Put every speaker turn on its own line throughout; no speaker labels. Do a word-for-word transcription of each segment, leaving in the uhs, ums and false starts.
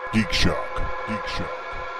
Geek Shock. Geek Shock.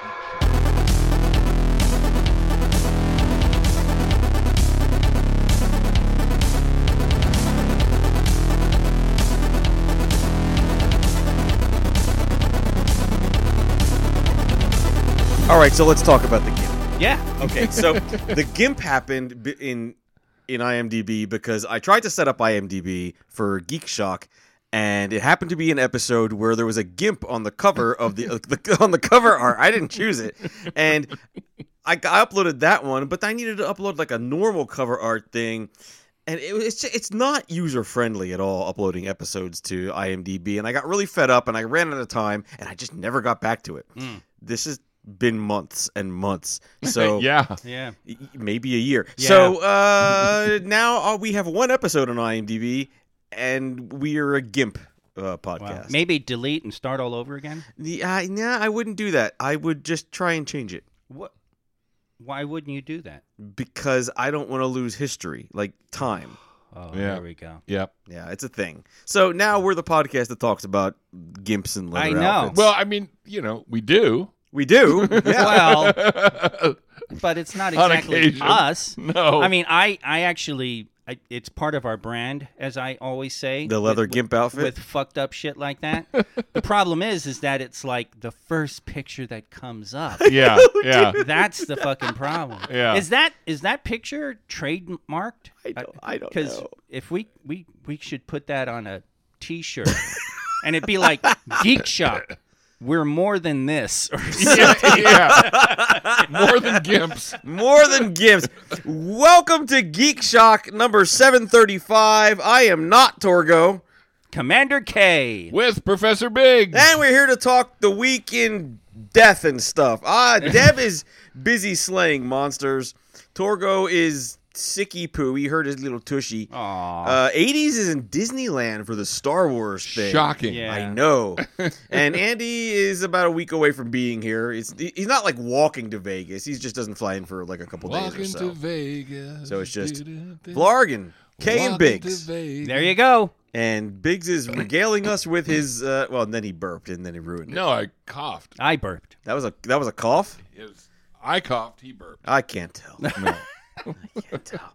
All right, so let's talk about the GIMP.
Yeah.
Okay, so the GIMP happened b- in in IMDb because I tried to set up IMDb for Geek Shock, and it happened to be an episode where there was a GIMP on the cover of the, uh, the on the cover art. I didn't choose it, and I, I uploaded that one, but I needed to upload like a normal cover art thing. And it, it's it's not user friendly at all uploading episodes to IMDb, and I got really fed up, and I ran out of time, and I just never got back to it.
Mm.
This has been months and months, so
yeah,
Yeah.
y- maybe a year.
Yeah.
So uh, now uh, we have one episode on IMDb, and we are a GIMP uh, podcast.
Wow. Maybe delete and start all over again.
The, uh, nah, I wouldn't do that. I would just try and change it
What? Why wouldn't you do that?
because I don't want to lose history, like time.
Oh,
Yeah.
there we go.
yep.
Yeah, it's a thing. So now we're the podcast that talks about GIMPs and leather
I know.
outfits.
Well, I mean, you know, we do.
we do. Yeah.
Well, but it's not
On
exactly
occasion.
us.
No.
I mean, I, I actually, I, it's part of our brand, as I always say.
The leather
with,
GIMP outfit?
with fucked up shit like that. The problem is, is that it's like the first picture that comes up.
yeah, yeah.
That's the fucking problem.
Yeah.
Is that is that picture trademarked?
I don't- I don't
Because
know.
if we, we we should put that on a T-shirt, and it'd be like Geek Shock. We're more than this. Or
yeah, yeah. More than gimps.
More than GIMPs. Welcome to Geek Shock number seven thirty-five. I am not Torgo.
Commander K.
With Professor Big.
And we're here to talk the week in death and stuff. Ah, Dev is busy slaying monsters. Torgo is sicky poo. He hurt his little tushy.
Aw.
Uh, eighties is in Disneyland for the Star Wars thing.
Shocking.
Yeah.
I know. And Andy is about a week away from being here. It's, he's not like walking to Vegas. He just doesn't fly in for like a couple
Walking
days or
to
so.
Vegas.
So it's just
Do-do-do.
Vlarg and Kay and
Walking
Biggs.
to Vegas.
There you go.
And Biggs is regaling us with his. Uh, well, and then he burped and then he ruined it.
No, I coughed.
I burped.
That was a that was a cough.
It was, I coughed. He burped.
I can't tell.
No.
I can't tell.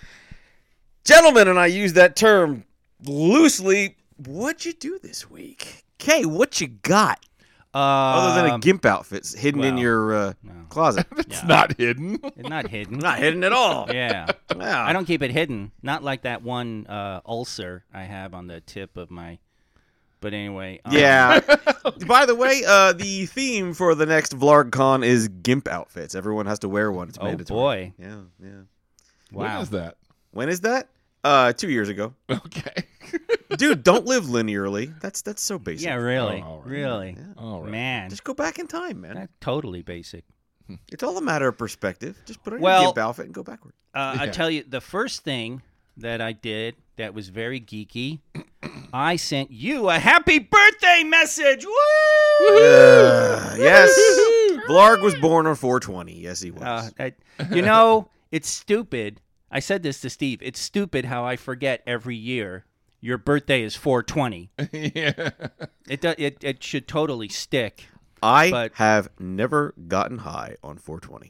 Gentlemen, and I use that term loosely. What'd you do this week, Kay? What you got
Uh,
other than a GIMP outfit hidden in
well,
your uh,
no.
closet?
It's not hidden.
It's not hidden.
Not hidden at all.
Yeah.
Yeah.
I don't keep it hidden. Not like that one uh, ulcer I have on the tip of my. But anyway. Um,
Yeah. By the way, uh, the theme for the next VlargCon is GIMP outfits. Everyone has to wear one. It's
Oh,
mandatory.
boy.
Yeah, yeah.
Wow.
What is that?
When is that? Uh, two years ago.
Okay.
Dude, don't live linearly. That's that's so basic.
Yeah, really.
Oh, all right.
Really.
Yeah.
All right.
Man.
Just go back in time, man.
That's totally basic.
It's all a matter of perspective. Just put on
Well-
your GIMP outfit and go backward.
Uh, I
Yeah.
tell you, the first thing that I did that was very geeky, I sent you a happy birthday message. Woo!
Uh, yes. Vlarg was born on four twenty. Yes, he was.
Uh, I- you know, it's stupid. I said this to Steve. It's stupid how I forget every year your birthday is four twenty.
yeah.
It, do, it it should totally stick.
I
but-
have never gotten high on four twenty.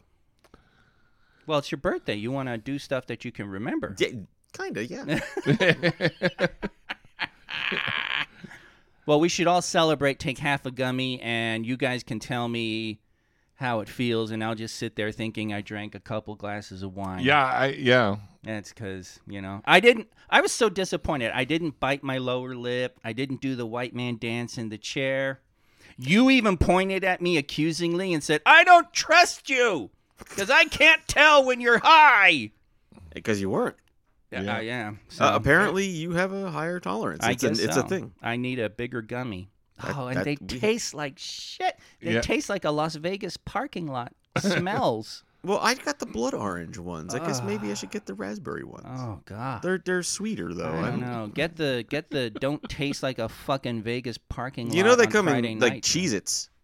Well, it's your birthday. You want to do stuff that you can remember.
Yeah, kind of, yeah.
Well, we should all celebrate, take half a gummy, and you guys can tell me how it feels, and I'll just sit there thinking I drank a couple glasses of wine.
Yeah. I. Yeah.
That's because, you know, I didn't, I was so disappointed. I didn't bite my lower lip. I didn't do the white man dance in the chair. You even pointed at me accusingly and said, I don't trust you because I can't tell when you're high.
Because you weren't.
Yeah,
Yeah.
I am. So,
Uh, apparently, you have a higher tolerance.
I
It's,
guess
a, it's
so.
a thing.
I need a bigger gummy.
That-
oh, and
that-
they
we-
taste like shit. They
Yeah.
taste like a Las Vegas parking lot. Smells.
Well, I got the blood orange ones. I guess maybe I should get the raspberry ones.
Oh God.
They're they're sweeter though.
I
I'm-
don't know. Get the get the don't taste like a fucking Vegas parking lot.
You know they
on
come
Friday
in like
night.
Cheez-Its.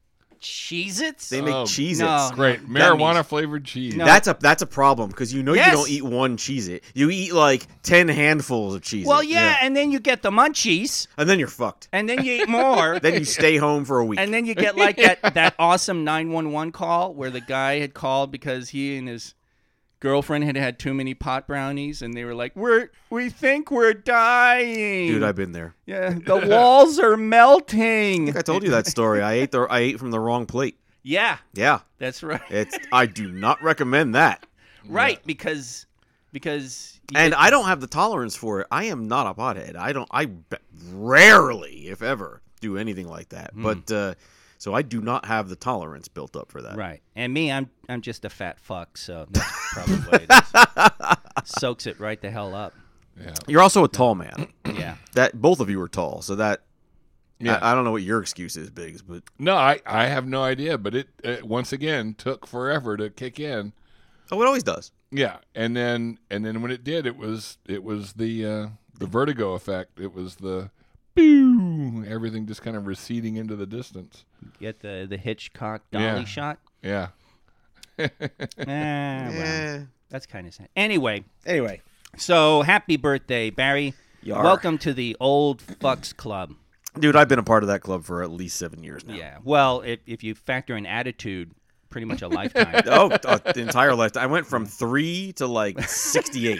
Cheez-Its?
They make
Oh,
Cheez-Its.
no.
Great.
Gummies.
Marijuana flavored cheese.
No.
That's a that's a problem because you know
Yes.
you don't eat one Cheez-It. You eat like ten handfuls of Cheez-It.
Well, yeah, and then you get the munchies,
and then you're fucked.
and then you eat more.
Then you stay home for a week.
And then you get like that, that awesome nine one one call where the guy had called because he and his girlfriend had had too many pot brownies, and they were like, "We're we think we're dying."
Dude, I've been there.
yeah, the walls are melting.
I think I told you that story. I ate the I ate from the wrong plate.
Yeah,
Yeah,
that's right.
it's I do not recommend that.
right, because because you
And
get-
I don't have the tolerance for it. I am not a pothead. I don't. I be- rarely, if ever, do anything like that.
Hmm.
But uh, so I do not have the tolerance built up for that.
right, and me, I'm I'm just a fat fuck, so that's probably what it is. Soaks it right the hell up.
Yeah.
You're also a tall man.
Yeah.
That both of you are tall, so that.
Yeah.
I, I don't know what your excuse is, Biggs, but
No, I, I have no idea, but it, it once again took forever to kick in.
oh, it always does.
Yeah, and then and then when it did, it was it was the uh, the vertigo effect. It was the pew, everything just kind of receding into the distance.
Get the the Hitchcock dolly
Yeah.
shot.
Yeah.
Eh, well,
Eh.
that's kind of sad. Anyway,
Anyway,
so happy birthday, Barry.
Yar.
Welcome to the Old Fucks Club.
dude, I've been a part of that club for at least seven years now.
Yeah. Well, if, if you factor in attitude, pretty much a lifetime.
Oh, uh, the entire lifetime. I went from three to like sixty-eight.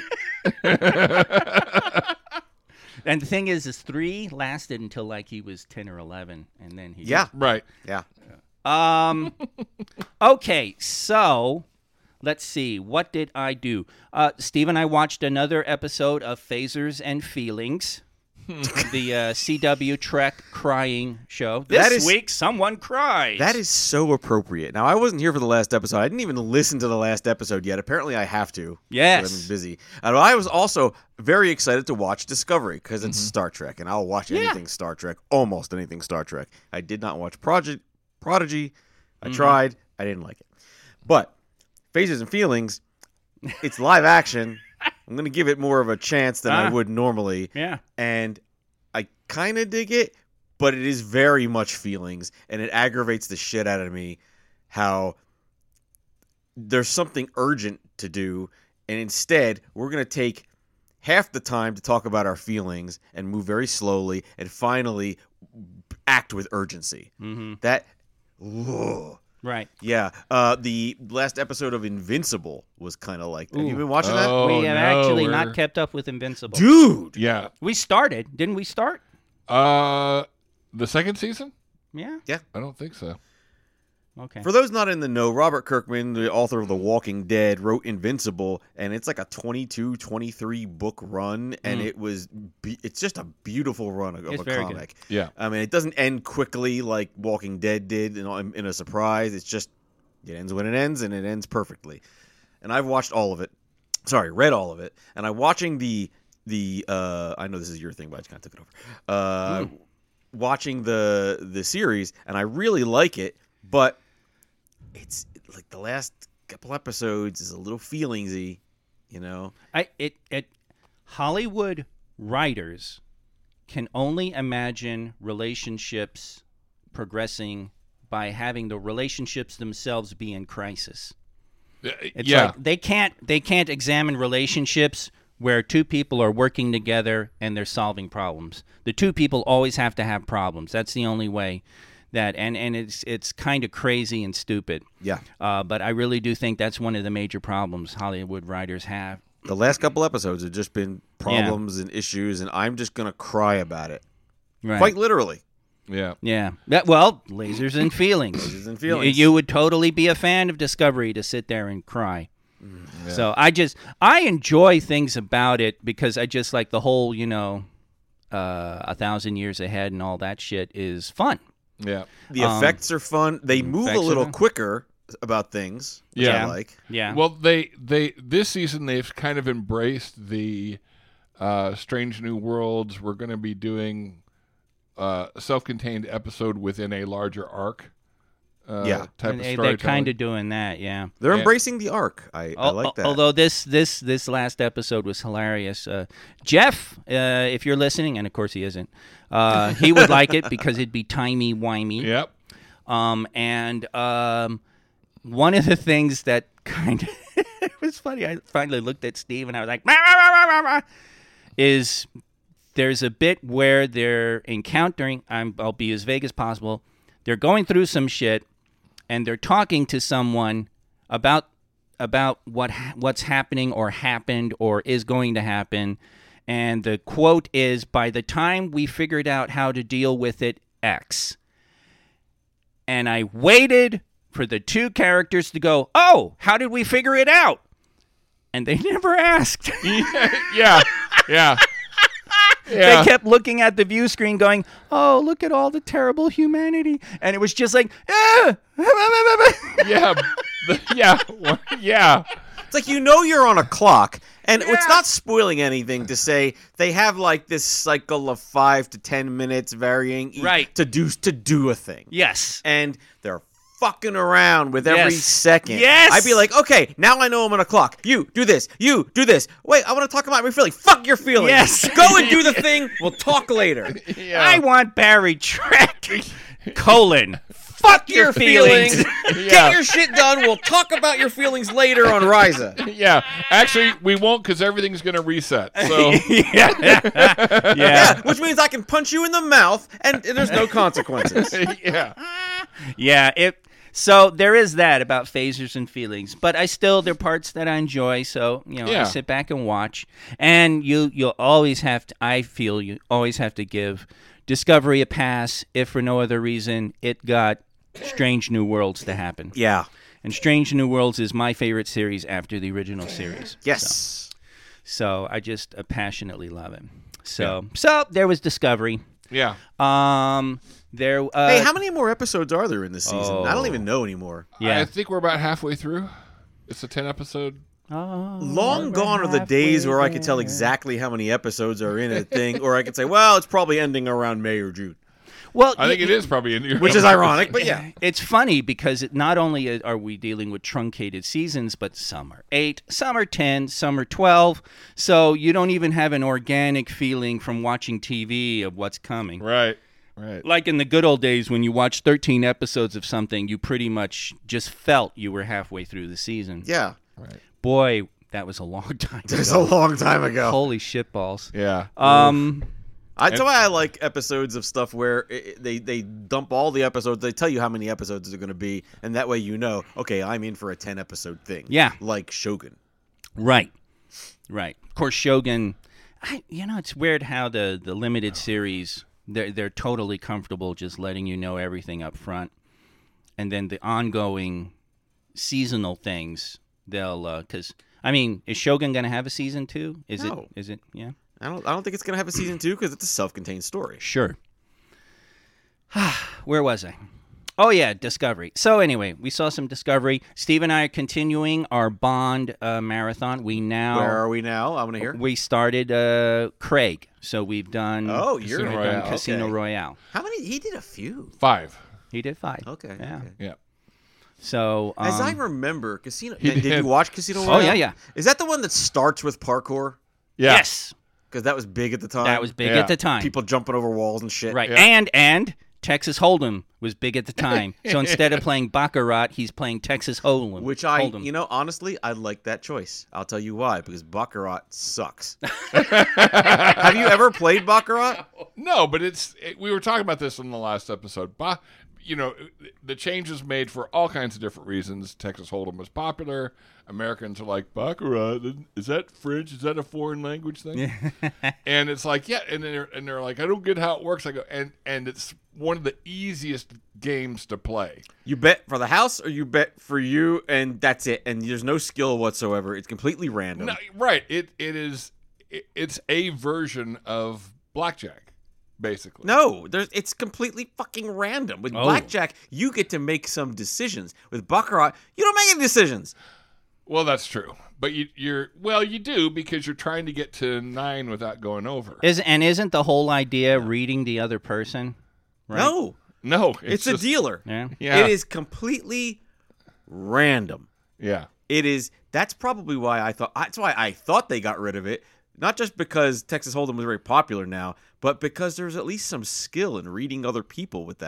And the thing is, is three lasted until like he was ten or eleven, and then he.
Yeah,
Right.
yeah.
Um. Okay, so let's see. What did I do? Uh, Steve and I watched another episode of Phasers and Feelings, the uh, C W Trek crying show. This
That is-
week, someone cries.
That is so appropriate. Now, I wasn't here for the last episode. I didn't even listen to the last episode yet. Apparently, I have to.
Yes.
'cause I'm busy. And I was also very excited to watch Discovery because it's Star Trek, and I'll watch anything Star Trek, almost anything Star Trek. I did not watch Project Prodigy. I tried. I didn't like it. But Phases and Feelings, it's live action. I'm going to give it more of a chance than I
Ah.
would normally.
Yeah.
And I kind of dig it, but it is very much feelings, and it aggravates the shit out of me how there's something urgent to do, and instead we're going to take half the time to talk about our feelings and move very slowly and finally act with urgency.
Mm-hmm.
That, ugh.
Right.
Yeah. Uh, the last episode of Invincible was kind of like that. Have you
Ooh.
been watching that?
Oh,
we have
no,
actually
we're-
not kept up with Invincible.
Dude!
Yeah.
We started, didn't we? Start?
Uh, the second season?
Yeah.
I don't think so.
Okay.
For those not in the know, Robert Kirkman, the author of The Walking Dead, wrote Invincible, and it's like a twenty-two, twenty-three book run, and
Mm.
it was be- it's just a beautiful run of, of
It's
a
very good.
comic.
Yeah.
I mean, it doesn't end quickly like Walking Dead did in, in a surprise. It's just it ends when it ends, and it ends perfectly. And I've watched all of it. Sorry, read all of it, and I'm watching the the. Uh, I know this is your thing, but I just kind of took it over. Uh,
Mm.
Watching the the series, and I really like it, but it's like the last couple episodes is a little feelingsy, you know.
I it it Hollywood writers can only imagine relationships progressing by having the relationships themselves be in crisis. It's
yeah.
like they can't they can't examine relationships where two people are working together and they're solving problems. The two people always have to have problems. That's the only way that and, and it's it's kind of crazy and stupid.
Yeah.
Uh, but I really do think that's one of the major problems Hollywood writers have.
The last couple episodes have just been problems and issues, and I'm just gonna cry about it,
Right.
quite literally.
yeah.
Yeah. That, well, lasers and feelings.
Lasers and
You,
feelings.
you would totally be a fan of Discovery to sit there and cry.
Mm,
So I just I enjoy things about it because I just like the whole, you know, uh, a thousand years ahead and all that shit is fun.
Yeah.
The
Um,
effects are fun. They move a
effects are
little
fun.
quicker about things, which
Yeah.
I like.
Yeah.
Well, they they this season they've kind of embraced the uh, Strange New Worlds. We're going to be doing uh, a self-contained episode within a larger arc. Uh,
Yeah.
type
And
of
they,
storytelling.
are kind of doing that, yeah.
They're
Yeah.
embracing the arc. I, I
Al-
like that.
Although this this this last episode was hilarious. Uh, Jeff, uh, if you're listening, and of course he isn't, uh, he would like it because it'd be timey wimey.
Yep.
Um, and um, one of the things that kind of it was funny. I finally looked at Steve and I was like, "Rah, rah, rah, rah, rah," is there's a bit where they're encountering. I'm, I'll be as vague as possible. They're going through some shit, and they're talking to someone about about what ha- what's happening or happened or is going to happen. And the quote is, "By the time we figured out how to deal with it, X." And I waited for the two characters to go, "Oh, how did we figure it out?" And they never asked.
yeah, yeah, yeah.
They kept looking at the view screen going, "Oh, look at all the terrible humanity." And it was just like, ah!
yeah, the- yeah, well, yeah.
It's like, you know, you're on a clock, and it's not spoiling anything to say they have like this cycle of five to ten minutes varying each
Right.
to do to do a thing.
Yes.
And they're fucking around with every
Yes.
second.
Yes.
I'd be like, okay, now I know I'm on a clock. You do this. You do this. Wait, I want to talk about my feelings. Fuck your feelings.
Yes.
Go and do the thing. We'll talk later.
Yeah.
I want Barry Trek, colon, fuck your feelings.
Yeah.
Get your shit done. We'll talk about your feelings later on Ryza.
Yeah, actually, we won't because everything's going to reset. So
yeah.
Yeah,
yeah.
which means I can punch you in the mouth and there's no consequences.
yeah,
Yeah, it. So there is that about phasers and feelings, but I still there are parts that I enjoy. So you know,
Yeah.
I sit back and watch, and you you'll always have to. I feel you always have to give Discovery a pass, if for no other reason it got Strange New Worlds to happen.
Yeah.
And Strange New Worlds is my favorite series after the original series.
Yes.
So, so I just uh, passionately love it. So so there was Discovery.
yeah.
Um, there. Uh,
Hey, how many more episodes are there in this season? I don't
Oh.
even know anymore.
Yeah.
I think we're about halfway through. It's a ten episode.
Oh,
Long
we're
gone are the days
halfway
where I could tell
there.
exactly how many episodes are in a thing, or I could say, well, it's probably ending around May or June,
Well,
I think
y-
it is probably in your
which is ironic, but yeah.
It's funny because it, not only are we dealing with truncated seasons, but some are eight, some are ten, some are twelve. So you don't even have an organic feeling from watching T V of what's coming.
Right. Right.
Like in the good old days when you watched thirteen episodes of something, you pretty much just felt you were halfway through the season.
Yeah.
Right.
Boy, that was a long time
It's
ago.
a long time ago.
Holy shitballs.
Yeah.
Um,
That's why I like episodes of stuff where it, they, they dump all the episodes. They tell you how many episodes they're going to be, and that way you know, okay, I'm in for a ten-episode thing.
Yeah.
Like Shogun.
Right, right. Of course, Shogun. I, you know, it's weird how the, the limited series they're they're totally comfortable just letting you know everything up front, and then the ongoing seasonal things they'll because I mean, is Shogun going to have a season two? Is
No.
it? Is it? Yeah.
I don't I don't think it's going to have a season two because it's a self-contained story.
Sure. Where was I? Oh, yeah, Discovery. So anyway, we saw some Discovery. Steve and I are continuing our Bond uh, marathon. We now...
Where are we now? I want to hear.
We started uh, Craig. So we've done...
Oh, you're
we've
Casino
done
Royale.
Casino
Okay.
Royale.
How many? He did a few.
Five.
He did five.
Okay.
Yeah.
okay.
Yeah.
So... Um,
As I remember, Casino.
He
did.
did.
you watch Casino
oh,
Royale?
yeah, yeah.
Is that the one that starts with parkour?
Yeah.
Yes.
Because that was big at the time.
That was big
Yeah.
at the time.
People jumping over walls and shit.
Right.
Yeah.
And, and... Texas Hold'em was big at the time. So instead of playing Baccarat, he's playing Texas Hold'em.
Which I,
Hold'em.
you know, honestly, I like that choice. I'll tell you why. Because Baccarat sucks. Have you ever played Baccarat?
No, but it's it, we were talking about this in the last episode. Ba, you know, the changes made for all kinds of different reasons. Texas Hold'em was popular. Americans are like, Baccarat, is that French? Is that a foreign language thing? And it's like, yeah, and they're and they're like, I don't get how it works. I go, and and it's one of the easiest games to play.
You bet for the house or you bet for you, and that's it. And there's no skill whatsoever. It's completely random.
No, right? It it is. It, it's a version of blackjack, basically.
No, there's it's completely fucking random. With
Oh.
blackjack, you get to make some decisions. With Baccarat, you don't make any decisions.
Well, that's true. But you, you're well, you do because you're trying to get to nine without going over.
Is and isn't the whole idea reading the other person? Right?
No,
no,
it's,
it's,
a
just-
dealer.
Yeah.
Yeah,
It is completely random.
Yeah,
It is. That's probably why I thought. That's why I thought they got rid of it. Not just because Texas Hold'em was very popular now, but because there's at least some skill in reading other people with that.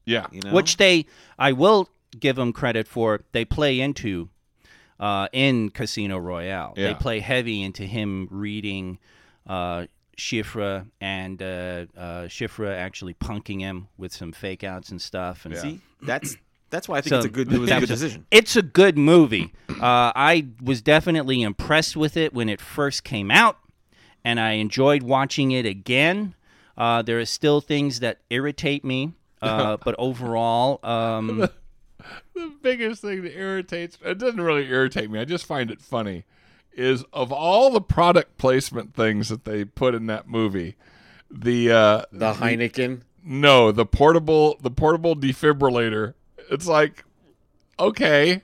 Yeah.
You know?
Which they, I will give them credit for, they play into uh, in Casino Royale.
Yeah.
They play heavy into him reading uh, Shifra and uh, uh, Shifra actually punking him with some fake outs and stuff. And
Yeah.
See, that's that's why I think
So,
it's a good. It was a
that
good
was a-
decision.
It's a good movie. Uh, I was definitely impressed with it when it first came out, and I enjoyed watching it again. Uh, there are still things that irritate me, uh, but overall, um,
The biggest thing that irritates it doesn't really irritate me. I just find it funny. Is of all the product placement things that they put in that movie, the uh,
The Heineken.
no, the portable the portable defibrillator. It's like, okay.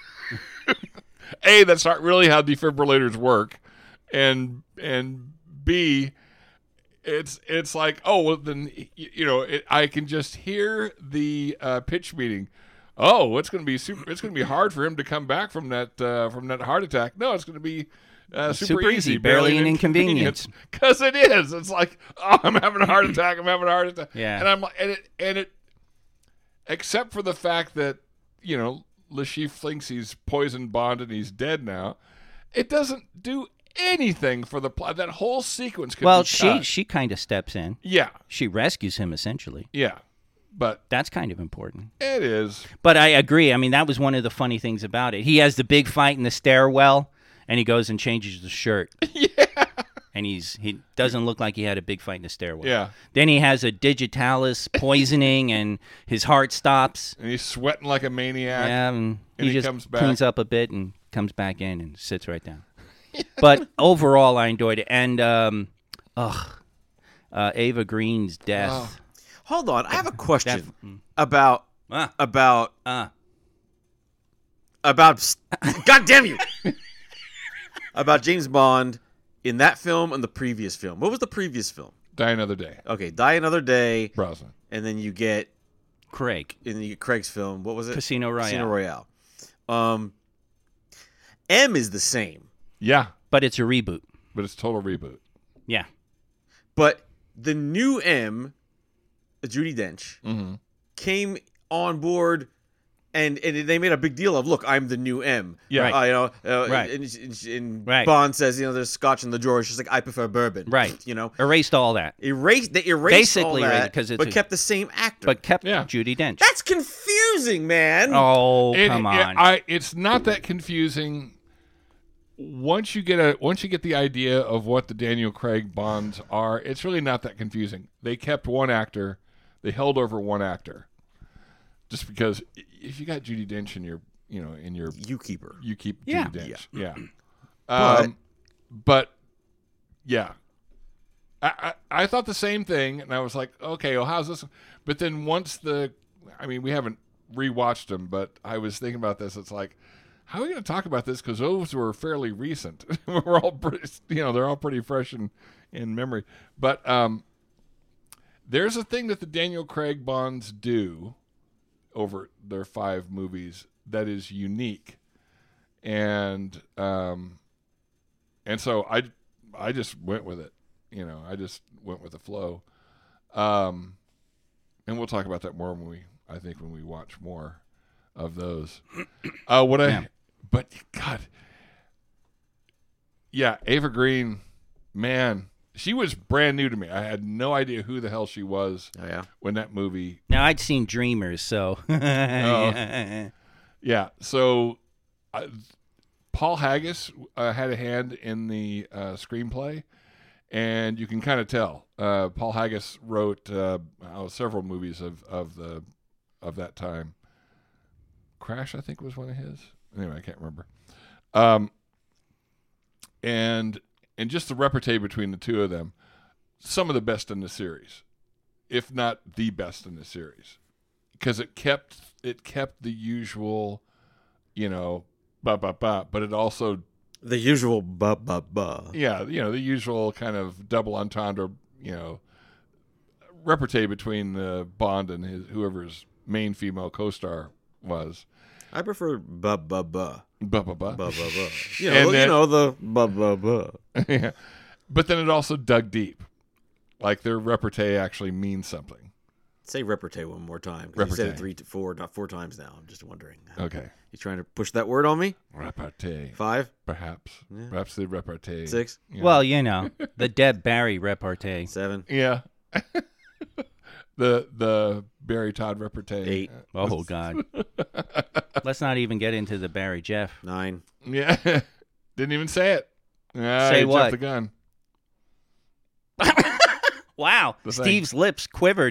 A, that's not really how defibrillators work. And and B, it's it's like, oh, well then you, you know, it, I can just hear the uh, pitch meeting. Oh, it's going to be super it's going to be hard for him to come back from that uh, from that heart attack. No, it's going to be uh, super,
super
easy,
easy, barely an inconvenience.
Because it is. It's like, oh, I'm having a heart attack. I'm having a heart attack.
Yeah.
And I'm like, and it, and it, except for the fact that, you know, Le Chiffre thinks he's poisoned Bond and he's dead now, it doesn't do anything for the plot. That whole sequence could
well,
be
she
cut.
she kind of steps in.
Yeah.
She rescues him essentially.
Yeah. But
That's kind of important.
it is.
But I agree. I mean, that was one of the funny things about it. He has the big fight in the stairwell, and he goes and changes the shirt.
Yeah.
And he's he doesn't look like he had a big fight in the stairwell.
Yeah.
Then he has a digitalis poisoning, and his heart stops.
And he's sweating like a maniac.
Yeah, and,
And
he,
he
just
comes back.
cleans up a bit and comes back in and sits right down. But overall, I enjoyed it. And, um, ugh, uh, Ava Green's death.
Oh.
Hold on, I have a question
Def- mm.
about
Ah,
about
ah.
about. God damn you! About James Bond in that film and the previous film. What was the previous film?
Die Another Day.
Okay, Die Another Day,
Brosnan.
and then you get
Craig.
in the Craig's film. What was it?
Casino Royale.
Casino Royale. Um, M is the same,
Yeah.
But it's a reboot.
But it's a total reboot.
Yeah.
but the new M, Judi Dench,
Mm-hmm.
came on board. And, and they made a big deal of, look, I'm the new M.
Yeah.
Right.
Uh, you know, uh,
Right.
And, and, and
Right.
Bond says, you know, there's scotch in the drawer. She's like, I prefer bourbon.
Right.
You know,
Erased all that.
erased. They erased
Basically
all
erased
that,
it 'cause it's
but
a-
kept the same actor.
But kept
Yeah.
Judi Dench.
that's confusing, man.
Oh,
It-
come
it-
on.
I, it's not that confusing. Once you get a once you get the idea of what the Daniel Craig Bonds are, it's really not that confusing. They kept one actor, they held over one actor, just because if you got Judi Dench in your you know in your
You keep her.
you keep
Yeah.
Judi Dench, yeah.
But-
Um, but yeah, I, I I thought the same thing, and I was like, okay, well, how's this? But then once the, I mean, we haven't rewatched them, but I was thinking about this. It's like, how are we going to talk about this? Because those were fairly recent. We're all pretty, you know, they're all pretty fresh in, in memory. But um, there's a thing that the Daniel Craig Bonds do over their five movies that is unique, and um, and so I I just went with it. You know, I just went with the flow. Um, and we'll talk about that more when we, I think, when we watch more of those. Uh, what I,
Yeah.
but God, yeah, Ava Green, man, she was brand new to me. I had no idea who the hell she was
Oh yeah.
when that movie.
Now, I'd seen Dreamers, so. Yeah.
Yeah, so uh, Paul Haggis uh, had a hand in the uh, screenplay, and you can kind of tell. Uh, Paul Haggis wrote uh, oh, several movies of, of the of that time. Crash, I think, was one of his. Anyway, I can't remember. Um, and and just the repartee between the two of them, some of the best in the series, if not the best in the series, because it kept it kept the usual, you know, ba ba ba, but it also,
The usual ba ba ba.
yeah, you know, the usual kind of double entendre, you know, repartee between uh, Bond and his whoever's main female co-star was.
I prefer ba ba ba
Ba ba ba.
ba ba ba. You know,
And
you
then-
know the ba ba ba.
Yeah. But then it also dug deep. Like their repartee actually means something.
Say repartee one more time. 'Cause you said it
Repartee.
three to four, not four times now. I'm just wondering.
Okay.
You trying to push that word on me?
Repartee.
Five,
Perhaps.
Yeah.
Perhaps the repartee.
six,
Yeah.
Well, you know, the Deb Barry repartee.
seven,
Yeah. the the Barry Todd repartee.
eight,
Oh, God. Let's not even get into the Barry Jeff.
nine.
Yeah. Didn't even say it. Yeah,
Say
he
what?
jumped the gun.
Wow.
The thing.
Steve's lips quivered.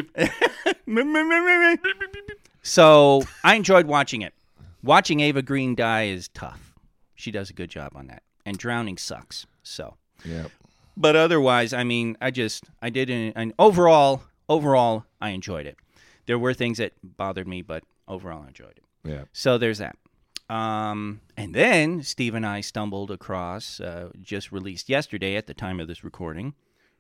So I enjoyed watching it. Watching Ava Green die is tough. She does a good job on that. And drowning sucks. So,
Yeah.
but otherwise, I mean, I just I did an, an overall overall I enjoyed it. There were things that bothered me, but overall I enjoyed it.
Yeah.
So there's that. Um, and then Steve and I stumbled across uh, just released yesterday at the time of this recording.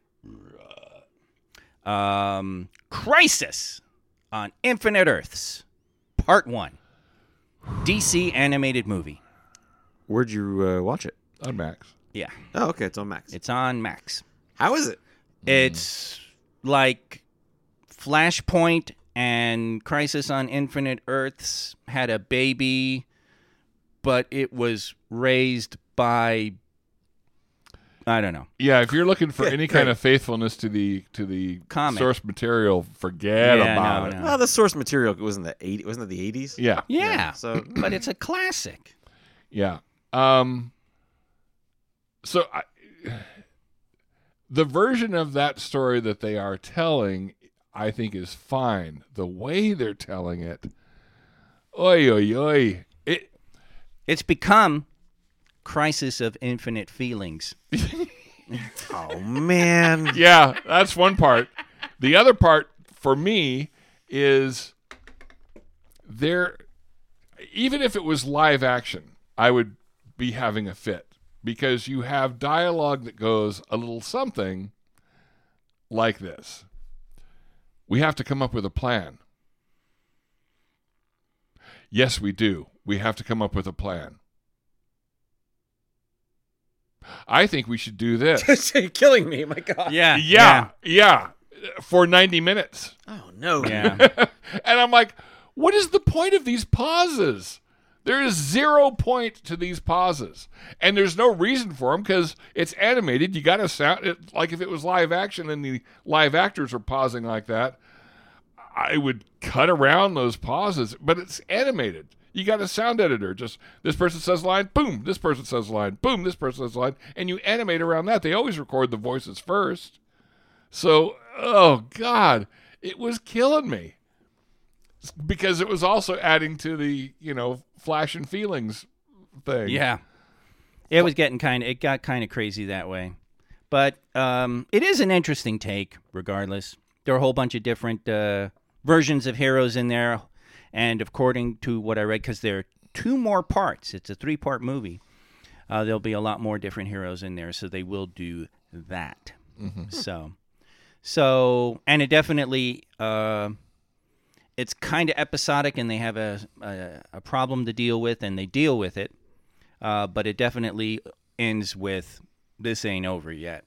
Um, Crisis on Infinite Earths, Part One, D C animated movie.
Where'd you uh, watch it?
On Max.
Yeah,
Oh, okay. It's on Max.
it's on Max.
How is it?
It's like Flashpoint and Crisis on Infinite Earths had a baby, but it was raised by I don't know.
Yeah, if you're looking for
Yeah,
any
great.
kind of faithfulness to the to the
Comic.
source material, forget
Yeah,
about
no,
it.
no.
Well, the source material wasn't the eighty. Wasn't it the eighties?
Yeah.
Yeah,
So
but it's a classic.
Yeah. Um so I, the version of that story that they are telling I think is fine. The way they're telling it, oi oi oi. It
It's become Crisis of Infinite Feelings.
oh man.
yeah, that's one part. The other part for me is there even if it was live action, I would be having a fit because you have dialogue that goes a little something like this. We have to come up with a plan. Yes, we do. We have to come up with a plan. I think we should do this.
You're killing me. My God.
Yeah,
Yeah, yeah, for ninety minutes.
Oh no.
yeah.
And I'm like, what is the point of these pauses? There is zero point to these pauses. And there's no reason for them because it's animated. You got to sound it like if it was live action and the live actors are pausing like that, I would cut around those pauses, but it's animated. You got a sound editor. Just this person says a line, boom, this person says a line, boom, this person says a line, and you animate around that. They always record the voices first. So, oh, God, it was killing me. Because it was also adding to the, you know, flash and feelings thing.
Yeah. It was getting kind of, it got kind of crazy that way. But um, it is an interesting take, regardless. There are a whole bunch of different uh, versions of heroes in there. And according to what I read, because there are two more parts, it's a three-part movie, uh, there'll be a lot more different heroes in there. So they will do that.
Mm-hmm.
So, so, and it definitely... Uh, It's kind of episodic, and they have a, a a problem to deal with, and they deal with it. Uh, but it definitely ends with "this ain't over yet."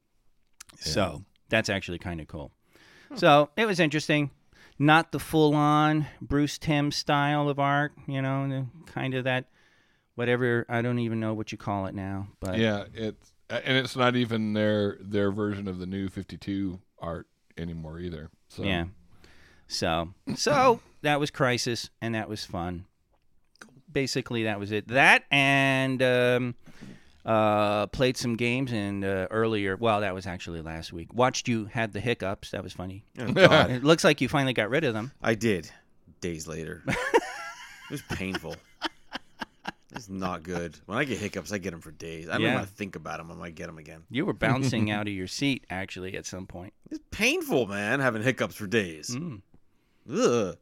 So that's actually kind of cool. So it was interesting. Not the full-on Bruce Timm style of art, you know, the, kind of that whatever. I don't even know what you call it now, but
Yeah, it's and it's not even their their version of the new fifty-two art anymore either. So
yeah. So, so that was Crisis, and that was fun. Basically, that was it. That and um, uh, played some games, and uh, earlier, well, that was actually last week. Watched you had the hiccups. That was funny.
Oh, God.
It looks like you finally got rid of them.
I did. Days later. It was painful. It's not good. When I get hiccups, I get them for days. I don't
Yeah.
want to think about them. I might get them again.
You were bouncing out of your seat, actually, at some point.
It's painful, man, having hiccups for days.
Mm.
Ugh.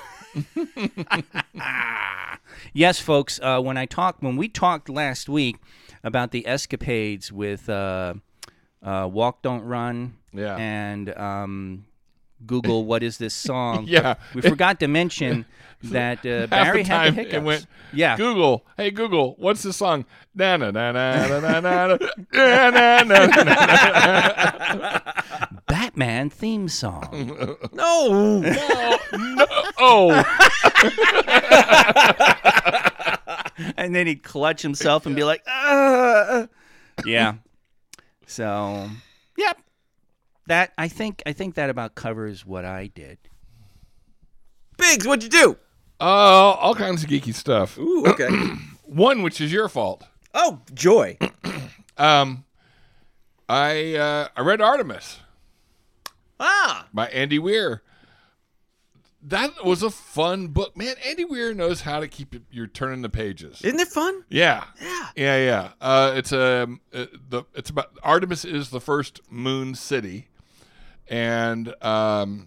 Yes, folks. Uh, when I talked, when we talked last week about the escapades with uh, uh, Walk Don't Run
Yeah.
and um, Google what is this song.
Yeah.
We forgot to mention that uh,
Half
Barry
the
had
time
the hiccups.
it went,
yeah.
Google, hey Google, what's the song? Na na na na na na na na na na na.
Batman theme song.
No.
No, no. Oh.
And then he'd clutch himself and be like, ah. Yeah. So, yep. That I think I think that about covers what I did.
Biggs, what'd you do?
Uh, all kinds of geeky stuff.
Ooh, okay.
One, which is your fault.
Oh, joy.
Um, I uh, I read Artemis
Ah.
by Andy Weir. That was a fun book, man. Andy Weir knows how to keep you turning the pages.
Isn't it fun?
Yeah,
Yeah.
yeah, yeah. Uh, it's a uh, the it's about Artemis is the first moon city, and um,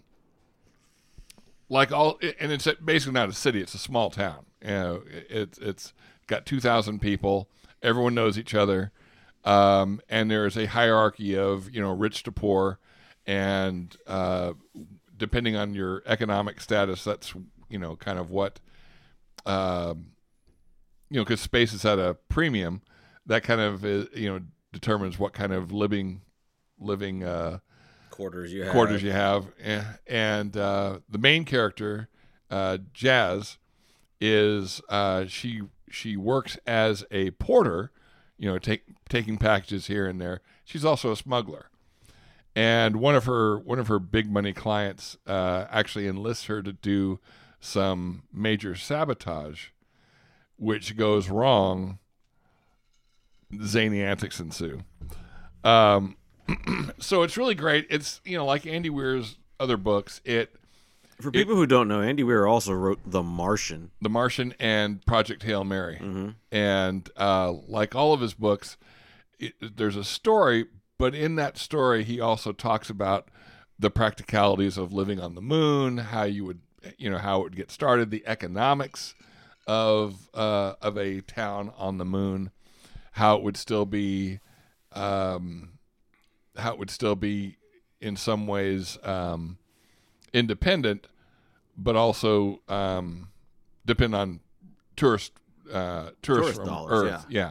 like all, and it's basically not a city; it's a small town. You know, it's it's got two thousand people. Everyone knows each other, um, and there is a hierarchy of you know rich to poor, and uh, depending on your economic status, that's you know kind of what. Um, You know, because space is at a premium, that kind of uh, you know determines what kind of living living uh,
Quarters you have.
quarters you have. And, and uh, the main character, uh, Jazz, is uh, she she works as a porter, you know, take, taking packages here and there. She's also a smuggler, and one of her one of her big money clients uh, actually enlists her to do some major sabotage. Which goes wrong, zany antics ensue. Um, so it's really great. It's you know like Andy Weir's other books. It
For people who don't know, Andy Weir also wrote The Martian.
The Martian and Project Hail Mary,
Mm-hmm.
and uh, like all of his books, it, there's a story. But in that story, he also talks about the practicalities of living on the moon, how you would you know how it would get started, the economics of uh, of a town on the moon, how it would still be, um, how it would still be in some ways um, independent, but also um, depend on tourist uh, tourists
Tourist
from
dollars,
Earth, yeah,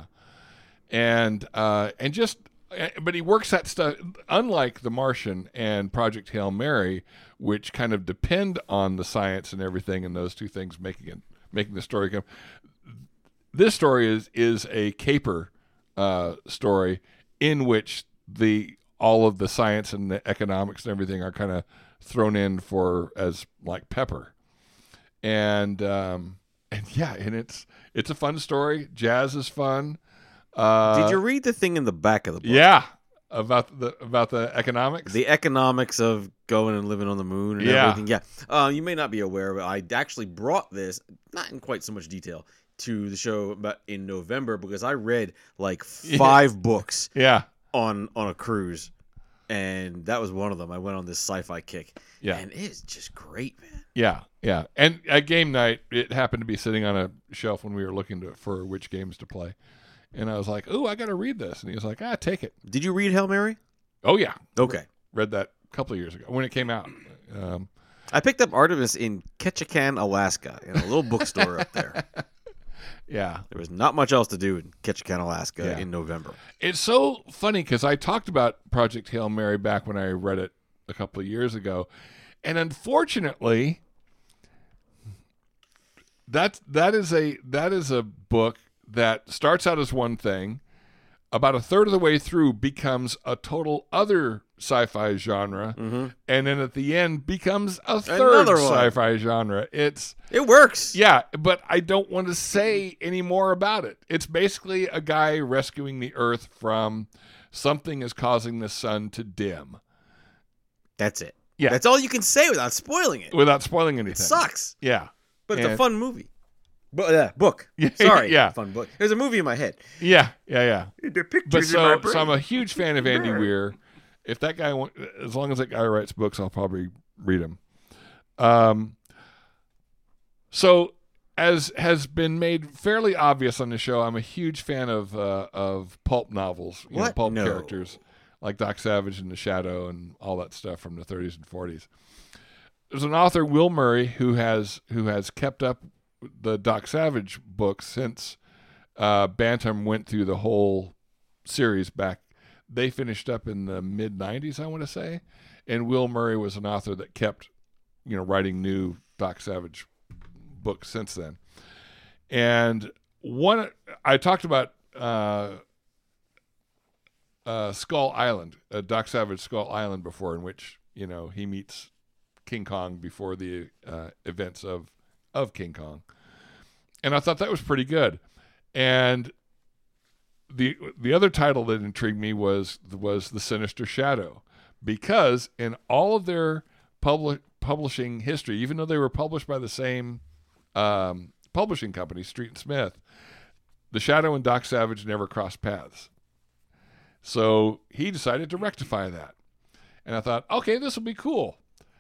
and uh, and just. But he works that stuff, unlike The Martian and Project Hail Mary, which kind of depend on the science and everything, and those two things making it. Making the story come. This story is is a caper uh, story in which the all of the science and the economics and everything are kind of thrown in for as like pepper, and um, and yeah, and it's it's a fun story. Jazz is fun. Uh,
Did you read the thing in the back of the book?
Yeah, about the about the economics.
The economics of going and living on the moon and
Yeah.
everything. Yeah. Uh, you may not be aware, but I actually brought this, not in quite so much detail, to the show but in November because I read like five books
yeah,
on on a cruise. And that was one of them. I went on this sci-fi kick.
Yeah.
And it's just great, man.
yeah, yeah. And at game night, it happened to be sitting on a shelf when we were looking to, for which games to play. And I was like, "Ooh, I got to read this." And he was like, "Ah, take it."
Did you read Hail Mary?
Oh yeah,
Okay.
read that a couple of years ago when it came out. Um,
I picked up Artemis in Ketchikan, Alaska, in a little bookstore up there.
yeah,
There was not much else to do in Ketchikan, Alaska
Yeah.
in November.
it's so funny because I talked about Project Hail Mary back when I read it a couple of years ago, and unfortunately, that that is a that is a book that starts out as one thing, about a third of the way through becomes a total other sci-fi genre,
Mm-hmm.
and then at the end becomes a third
Another one.
sci-fi genre. It's
It works.
yeah, but I don't want to say any more about it. It's basically a guy rescuing the Earth from something is causing the sun to dim.
That's it.
Yeah.
That's all you can say without spoiling it.
Without spoiling anything.
It sucks.
Yeah.
But it's a
And-
fun movie. But uh, book.
Yeah,
Sorry.
yeah.
Fun book. There's a movie in my head.
Yeah, yeah, yeah.
The pictures
But so, so I'm a huge fan of Andy Weir. If that guy, wa- as long as that guy writes books, I'll probably read them. Um. So, as has been made fairly obvious on the show, I'm a huge fan of uh, of pulp novels. You know,
What?
pulp
No.
characters like Doc Savage and The Shadow and all that stuff from the thirties and forties. there's an author, Will Murray, who has who has kept up the Doc Savage books since uh, Bantam went through the whole series back. They finished up in the mid nineties, I want to say, and Will Murray was an author that kept, you know, writing new Doc Savage books since then. And one, I talked about uh, uh, Skull Island, uh, Doc Savage Skull Island before, in which, you know, he meets King Kong before the uh, events of of King Kong, and I thought that was pretty good. And the the other title that intrigued me was was The Sinister Shadow, because in all of their public publishing history, even though they were published by the same um, publishing company, Street and Smith, the Shadow and Doc Savage never crossed paths. So he decided to rectify that, and I thought, okay, this will be cool.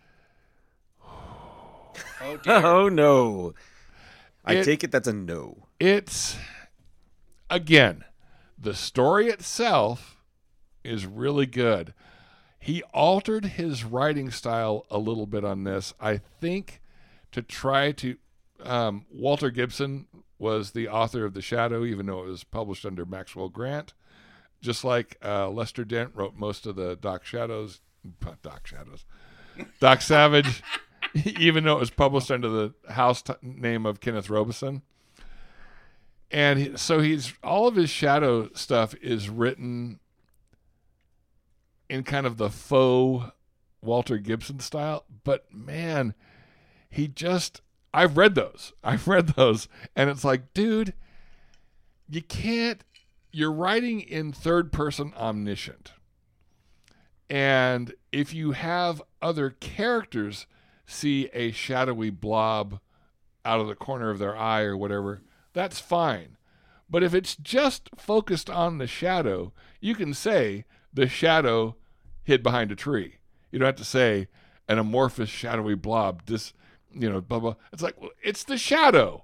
Oh, dear.
Oh no! I
It-
take it that's a no.
It's, again, the story itself is really good. He altered his writing style a little bit on this, I think, to try to. Um, Walter Gibson was the author of The Shadow, even though it was published under Maxwell Grant. Just like uh, Lester Dent wrote most of the Doc Shadows, Doc Shadows, Doc Savage, even though it was published under the house t- name of Kenneth Robeson. And he, so he's all of his Shadow stuff is written in kind of the faux Walter Gibson style. But man, he just, I've read those. I've read those. And it's like, dude, you can't, you're writing in third person omniscient. And if you have other characters see a shadowy blob out of the corner of their eye or whatever, that's fine. But if it's just focused on the shadow, you can say the shadow hid behind a tree. You don't have to say an amorphous shadowy blob, this, you know, blah, blah. It's like, well, it's the shadow.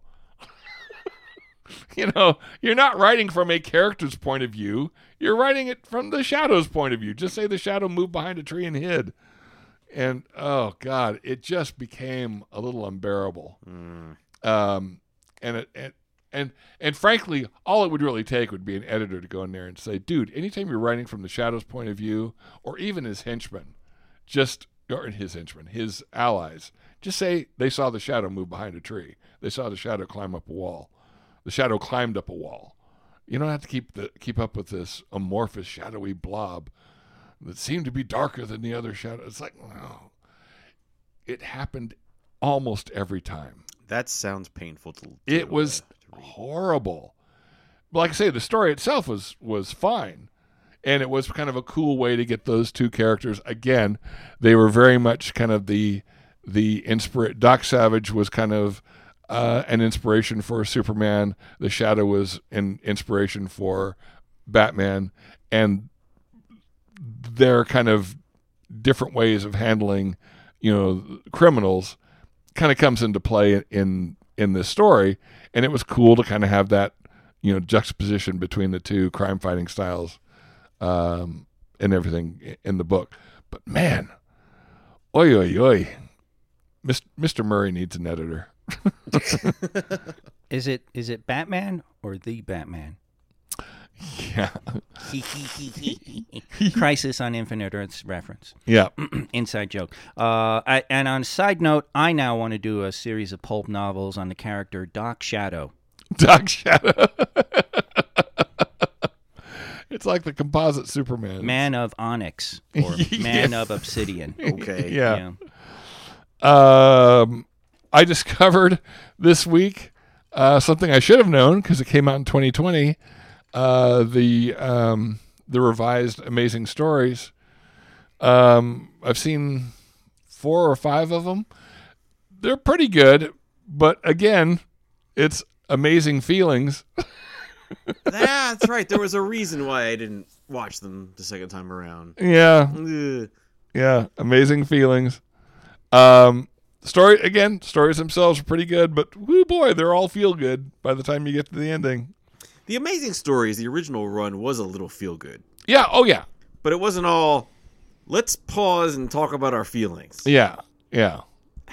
You know, you're not writing from a character's point of view. You're writing it from the shadow's point of view. Just say the shadow moved behind a tree and hid. And, oh, God, it just became a little unbearable.
Mm.
Um, and, it, and, and, and frankly, all it would really take would be an editor to go in there and say, dude, anytime you're writing from the shadow's point of view, or even his henchmen, just, or his henchmen, his allies, just say they saw the shadow move behind a tree. They saw the shadow climb up a wall. The shadow climbed up a wall. You don't have to keep the keep up with this amorphous, shadowy blob that seemed to be darker than the other shadow. It's like, no. It happened almost every time.
That sounds painful to. to
It was
uh, to read.
horrible. But like I say, the story itself was was fine. And it was kind of a cool way to get those two characters. Again, they were very much kind of the the inspira- Doc Savage was kind of Uh, an inspiration for Superman. The Shadow was an inspiration for Batman, and their kind of different ways of handling, you know, criminals, kind of comes into play in in this story. And it was cool to kind of have that, you know, juxtaposition between the two crime fighting styles, um, and everything in the book. But man, oi oi oi, Mister Murray needs an editor.
Is it is it Batman or the Batman?
Yeah.
Crisis on Infinite Earths reference.
Yeah.
Inside joke. Uh, I, and on a side note, I now want to do a series of pulp novels on the character Doc Shadow.
Doc Shadow. It's like the composite Superman.
Man of Onyx or Man of Obsidian.
Okay.
Yeah. Um, I discovered this week uh, something I should have known because it came out in twenty twenty. Uh, the um, the revised Amazing Stories. Um, I've seen four or five of them. They're pretty good, but again, it's amazing feelings.
That's right. There was a reason why I didn't watch them the second time around.
Yeah,
Ugh.
yeah, amazing feelings. Um, story again, stories themselves are pretty good, but whoo boy, they're all feel good by the time you get to the ending.
The Amazing Stories, the original run, was a little feel good,
Yeah, oh yeah,
but it wasn't all. Let's pause and talk about our feelings.
yeah, yeah.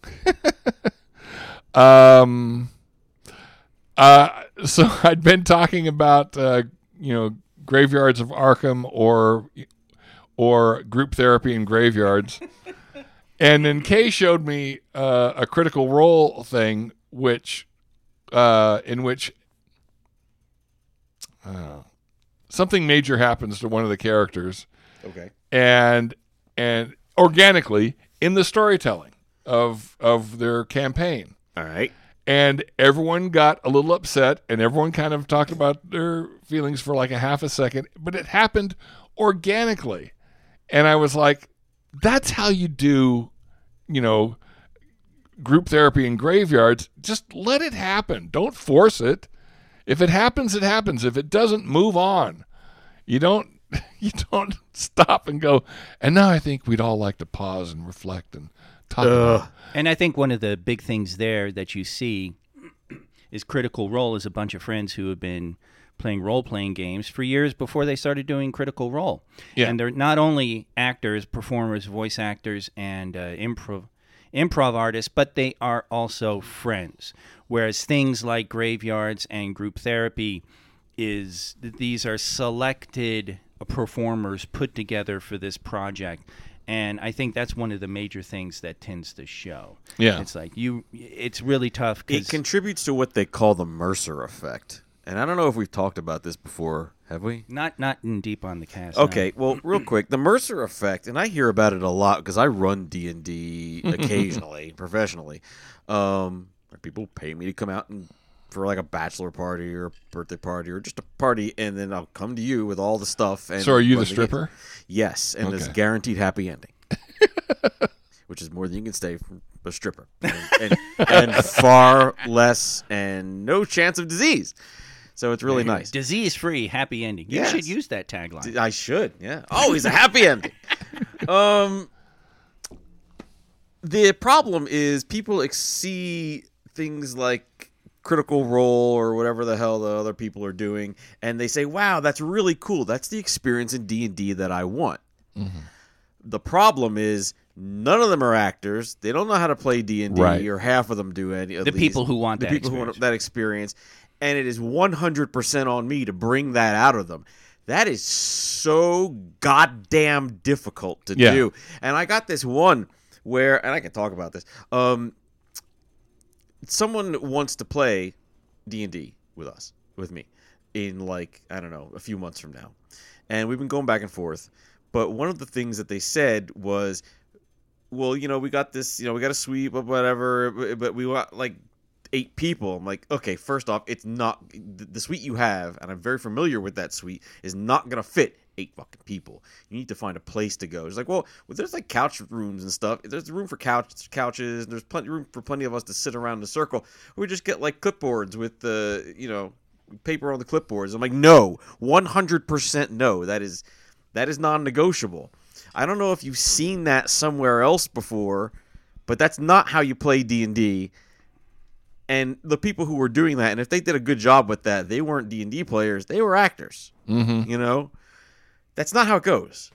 um. Uh. So I'd been talking about uh, you know Graveyards of Arkham or or group therapy in graveyards, and then Kay showed me uh, a Critical Role thing, which uh, in which. Uh, something major happens to one of the characters,
Okay.
and and organically in the storytelling of of their campaign,
All right.
and everyone got a little upset, and everyone kind of talked about their feelings for like a half a second, but it happened organically, and I was like, "That's how you do, you know, group therapy in graveyards. Just let it happen. Don't force it." If it happens, it happens. If it doesn't, move on. You don't you don't stop and go, and now I think we'd all like to pause and reflect and talk about it.
And I think one of the big things there that you see is Critical Role is a bunch of friends who have been playing role-playing games for years before they started doing Critical Role.
Yeah.
And they're not only actors, performers, voice actors, and uh, improv improv artists, but they are also friends. Whereas things like Graveyards and group therapy is these are selected performers put together for this project. And I think that's one of the major things that tends to show.
Yeah.
It's like you it's really tough
It
cuz
contributes to what they call the Mercer effect. And I don't know if we've talked about this before, have we?
not not in deep on the cast. no.
Okay, well, real quick, the Mercer effect, and I hear about it a lot because I run D and D occasionally, professionally. Um, people pay me to come out and for like a bachelor party or a birthday party or just a party, and then I'll come to you with all the stuff. And
So are you
run
the
game.
stripper?
Yes, and there's
Okay.
guaranteed happy ending, which is more than you can say from a stripper, and, and, and far less and no chance of disease. So it's really nice.
Disease-free, happy ending. You
Yes.
should use that tagline.
I should, yeah. Oh, he's a happy ending. Um, the problem is people ex- see things like Critical Role or whatever the hell the other people are doing, and they say, "Wow, that's really cool. That's the experience in D and D that I want."
Mm-hmm.
The problem is none of them are actors. They don't know how to play D and D,
Right.
or half of them do any. At
The
least.
people who want
the
that
people who
experience.
want that experience, and it is one hundred percent on me to bring that out of them. That is so goddamn difficult to
Yeah.
do. And I got this one where, and I can talk about this. Um, someone wants to play D and D with us, with me, in like, I don't know, a few months from now. And we've been going back and forth. But one of the things that they said was, well, you know, we got this, you know, we got a suite, but whatever, but we want like eight people. I'm like, okay, first off, it's not, the suite you have, and I'm very familiar with that suite, is not going to fit eight fucking people. You need to find a place to go. It's like, well, well, there's like couch rooms and stuff. There's room for couch couches. And there's plenty room for plenty of us to sit around in a circle. We just get like clipboards with the, you know, paper on the clipboards. I'm like, no, one hundred percent no. That is, that is non-negotiable. I don't know if you've seen that somewhere else before, but that's not how you play D and D. And the people who were doing that, and if they did a good job with that, they weren't D and D players. They were actors.
Mm-hmm.
You know? That's not how it goes.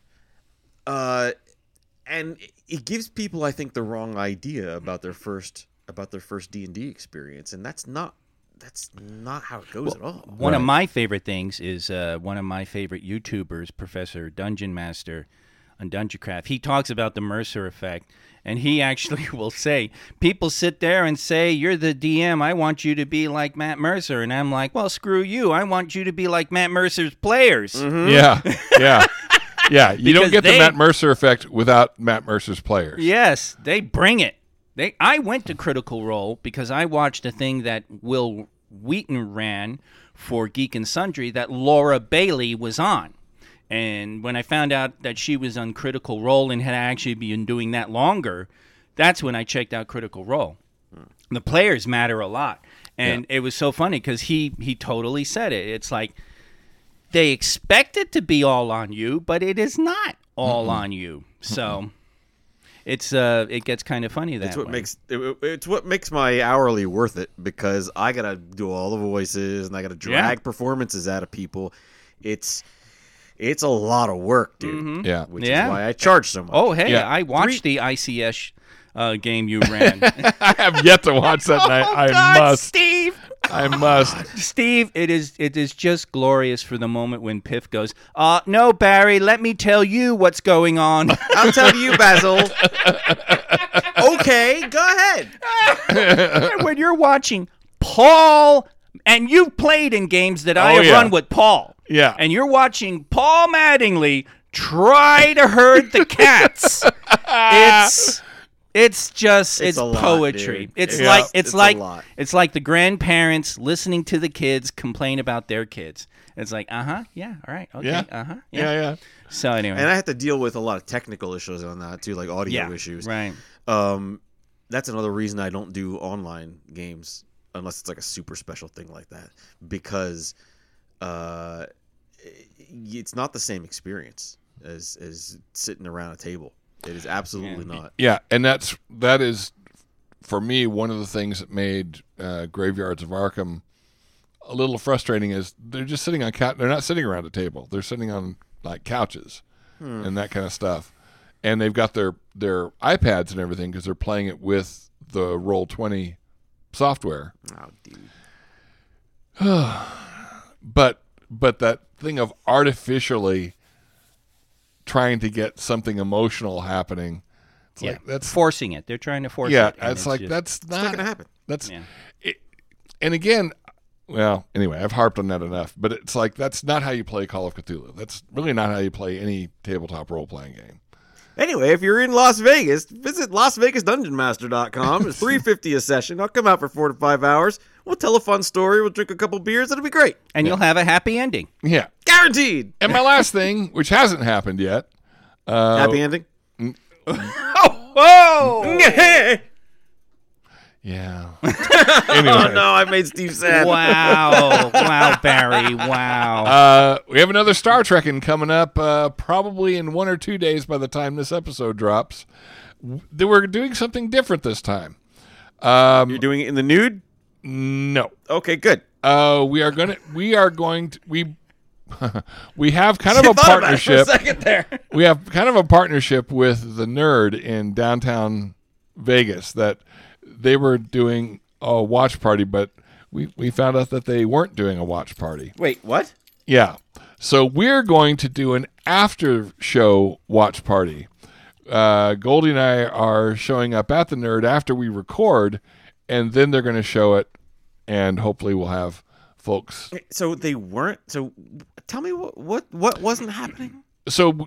Uh, and it gives people, I think, the wrong idea about their first about their first D and D experience, and that's not that's not how it goes at all.
One of
Right.
my favorite things is uh, one of my favorite YouTubers, Professor Dungeon Master on Dungeoncraft. He talks about the Mercer effect, and he actually will say, people sit there and say, you're the D M, I want you to be like Matt Mercer. And I'm like, well, screw you. I want you to be like Matt Mercer's players.
Yeah, yeah, yeah. You don't
Because
get the
they-
Matt Mercer effect without Matt Mercer's players.
Yes, they bring it. They. I went to Critical Role because I watched a thing that Will Wheaton ran for Geek and Sundry that Laura Bailey was on. And when I found out that she was on Critical Role and had actually been doing that longer, that's when I checked out Critical Role. The players matter a lot. And it was so funny because he, he totally said it. It's like they expect it to be all on you, but it is not all on you. So it's uh, it gets kind of funny that
It's what
way.
makes it, it's what makes my hourly worth it, because I gotta do all the voices and I gotta drag
Yeah.
performances out of people. It's it's a lot of work, dude.
Yeah.
Which
Mm-hmm. Yeah.
is why I charge so much.
Oh, hey,
Yeah.
I watched the I C S uh, game you ran.
I have yet to watch that, and I,
Oh,
I
God,
must.
Steve.
I must.
Steve, it is it is just glorious for the moment when Piff goes, uh, no, Barry, let me tell you what's going on.
I'll tell you, Basil. Okay, go ahead.
When you're watching Paul, and you've played in games that I
Oh,
have
yeah.
run with Paul.
Yeah.
And you're watching Paul Mattingly try to herd the cats. it's it's just
It's
it's,
a lot,
poetry.
dude.
It's
Yeah.
like it's,
It's a
like
lot.
it's like the grandparents listening to the kids complain about their kids. It's like, uh-huh, yeah, all right, okay,
Yeah.
uh-huh.
Yeah,
Yeah.
yeah.
So anyway.
And I have to deal with a lot of technical issues on that too, like audio
yeah,
issues.
Right.
Um, that's another reason I don't do online games unless it's like a super special thing like that, because uh, it's not the same experience as as sitting around a table. It is absolutely not.
Yeah, and that's that is for me one of the things that made uh, Graveyards of Arkham a little frustrating is they're just sitting on couch. They're not sitting around a table. They're sitting on like couches
Hmm.
and that kind of stuff. And they've got their their iPads and everything because they're playing it with the Roll twenty software.
Oh, dude.
But but that thing of artificially trying to get something emotional happening, it's
Yeah.
like that's
Forcing it. They're trying to force
yeah,
it. and
it's like
just-
that's
It's
not
not gonna happen.
That's
Yeah.
it, and again, well, anyway, I've harped on that enough. But it's like that's not how you play Call of Cthulhu. That's really not how you play any tabletop role playing game.
Anyway, if you're in Las Vegas, visit Las Vegas Dungeon Master dot com. It's three fifty a session. I'll come out for four to five hours. We'll tell a fun story. We'll drink a couple beers. It'll be great.
And you'll have a happy ending.
Yeah.
Guaranteed.
And my last thing, which hasn't happened yet, uh,
Happy ending.
Whoa!
yeah.
Oh
Anyway,
no, I made Steve sad.
Wow. Wow, Barry. Wow.
uh, we have another Star Trekking coming up, uh, probably in one or two days by the time this episode drops. W- We're doing something different this time. Um,
You're doing it in the nude?
no.
Okay, good.
Uh, we are gonna. We are going to. We. we have kind of
You
a
thought about it for a
partnership.
second there.
We have kind of a partnership with the Nerd in downtown Vegas that they were doing a watch party, but we, we found out that they weren't doing a watch party.
Wait, what?
Yeah. So we're going to do an after show watch party. Uh, Goldie and I are showing up at the Nerd after we record, and then they're going to show it, and hopefully we'll have folks.
So they weren't. So tell me what what what wasn't happening.
So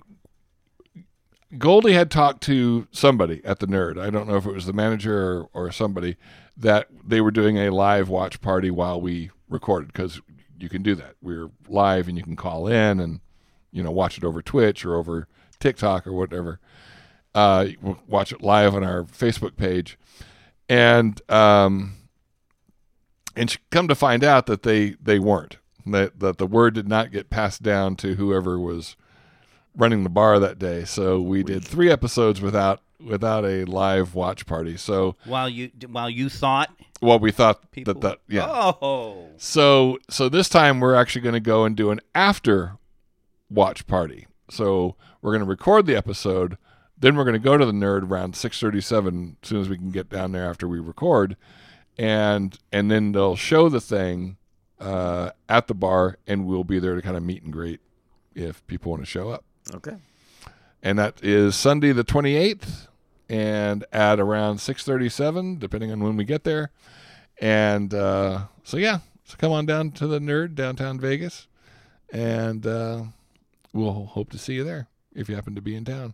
Goldie had talked to somebody at the Nerd. I don't know if it was the manager or, or somebody that they were doing a live watch party while we recorded, because you can do that. We're live and you can call in and, you know, watch it over Twitch or over TikTok or whatever. Uh, watch it live on our Facebook page. And, um, and she come to find out that they, they weren't, that, that the word did not get passed down to whoever was running the bar that day. So we did three episodes without without a live watch party. So
While you while you thought
well, we thought
people
that that yeah.
Oh.
So so this time we're actually going to go and do an after watch party. So we're going to record the episode, then we're going to go to the Nerd around six thirty-seven as soon as we can get down there after we record, and and then they'll show the thing uh, at the bar, and we'll be there to kind of meet and greet if people want to show up.
Okay.
And that is Sunday the twenty-eighth, and at around six thirty-seven, depending on when we get there. And uh, so, yeah, so come on down to the Nerd, downtown Vegas, and uh, we'll hope to see you there if you happen to be in town.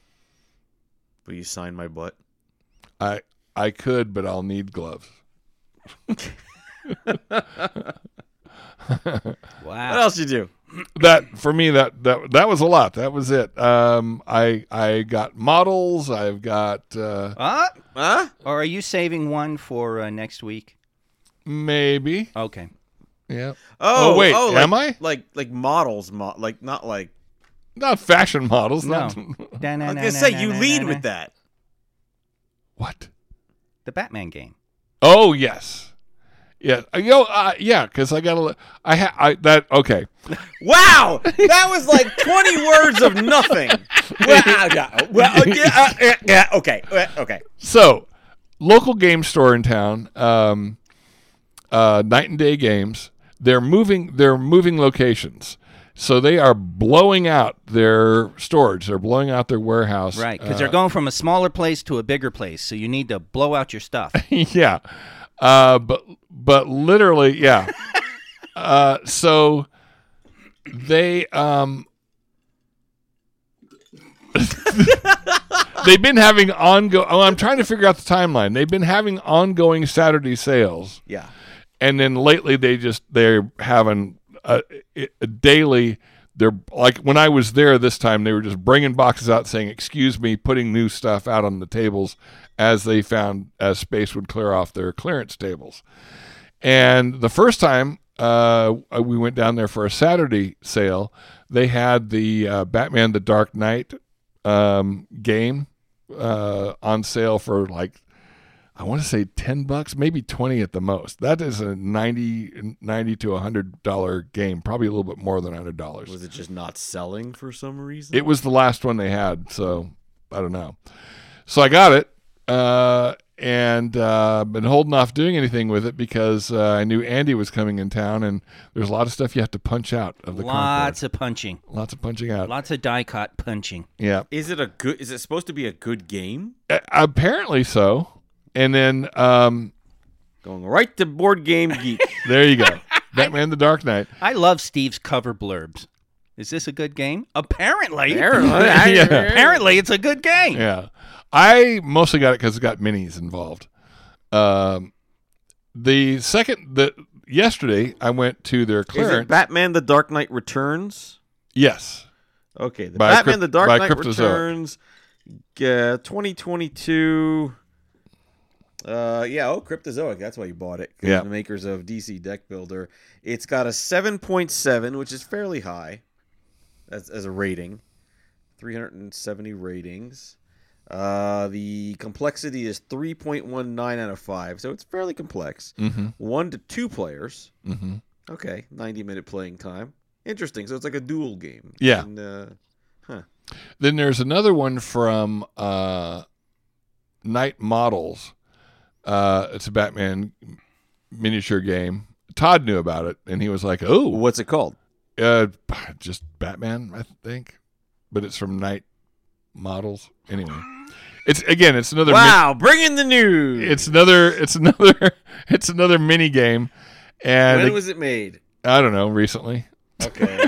Will you sign my butt?
I I could, but I'll need gloves.
What
Wow.
else you do?
That for me, that that that was a lot. That was it. Um, I I got models. I've got uh,
Uh,
Huh?
or are you saving one for uh, next week?
maybe.
Okay.
Yeah.
Oh,
Oh, wait,
like,
am I?
Like like models, mo- like not like.
Not fashion models.
No.
Not,
I was gonna say you lead with that.
what?
The Batman game.
Oh yes, yeah. Uh, Yo, uh, yeah. Because I got to. I ha- I that okay.
Wow, that was like twenty words of nothing. well, yeah, well, yeah, uh, yeah, yeah, okay, uh, okay.
So, local game store in town, um, uh, Night and Day Games. They're moving. They're moving locations, so they are blowing out their storage. They're blowing out their warehouse.
Right, because
Uh,
they're going from a smaller place to a bigger place, so you need to blow out your stuff.
yeah, uh, but but literally, yeah. uh, so they um. They've been having ongoing. Oh, I'm trying to figure out the timeline. They've been having ongoing Saturday sales,
Yeah.
and then lately they just they're having a, a daily. They're like when I was there this time, they were just bringing boxes out, saying "Excuse me," putting new stuff out on the tables as they found as space would clear off their clearance tables. And the first time uh, we went down there for a Saturday sale, they had the uh, Batman: The Dark Knight um, game uh, on sale for like, I want to say ten bucks, maybe twenty at the most. That is a ninety, ninety to a hundred dollar game, probably a little bit more than a hundred dollars.
Was it just not selling for some reason?
It was the last one they had, so I don't know. So I got it, uh, and uh, been holding off doing anything with it because uh, I knew Andy was coming in town, and there's a lot of stuff you have to punch out of the
Lots
Concord.
of punching.
Lots of punching out.
Lots of die-cut punching.
Yeah,
Is it a good? Is it supposed to be a good game?
A- apparently so. And then um,
Going right to Board Game Geek.
there you go, Batman: The Dark Knight.
I love Steve's cover blurbs. Is this a good game? Apparently.
Apparently.
Yeah.
Apparently it's a good game.
Yeah, I mostly got it because it's got minis involved. Um, the second the yesterday I went to their
Is
clearance.
it Batman: The Dark Knight Returns?
Yes,
Okay, the
By
Batman:
Crypt-
The Dark
by
Knight
Cryptozoic.
Returns, uh, twenty twenty-two. Uh, yeah, oh, Cryptozoic. That's why you bought it. 'Cause
Yeah.
the makers of D C Deck Builder. It's got a seven point seven, which is fairly high. As as a rating, three hundred seventy ratings. Uh, the complexity is three point one nine out of five, so it's fairly complex.
mm-hmm.
One to two players.
Mm-hmm.
Okay, ninety minute playing time. Interesting. So it's like a duel game.
Yeah.
And, uh,
Then there's another one from uh, Night Models. Uh, it's a Batman miniature game. Todd knew about it, and he was like, "Oh,
what's it called?
uh, just Batman, I think." But it's from Night Models. Anyway, it's again, it's another.
Wow, bring in the news.
Mi- it's another. It's another. It's another mini game, and
when
it-
was it made?
I don't know. Recently,
Okay.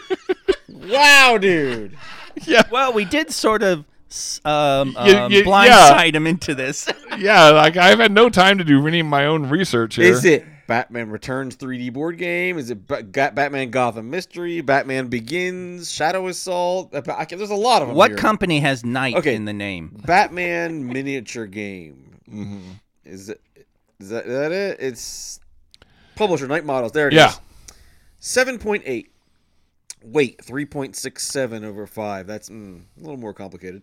Wow, dude.
yeah,
Well, we did sort of um,
You-
um,
you-
blindside him into this.
yeah. Like I've had no time to do any of my own research here.
Is it Batman Returns three D board game? Is it Ba- Ga- Batman Gotham Mystery? Batman Begins? Shadow Assault? Uh, I can- There's a lot of them
What
here.
company has Knight
Okay.
in the name?
Batman miniature game.
Mhm.
Is it? Is that, is that it? It's publisher Night Models. There it is.
Yeah.
seven point eight. Weight three point six seven over five. That's mm, a little more complicated.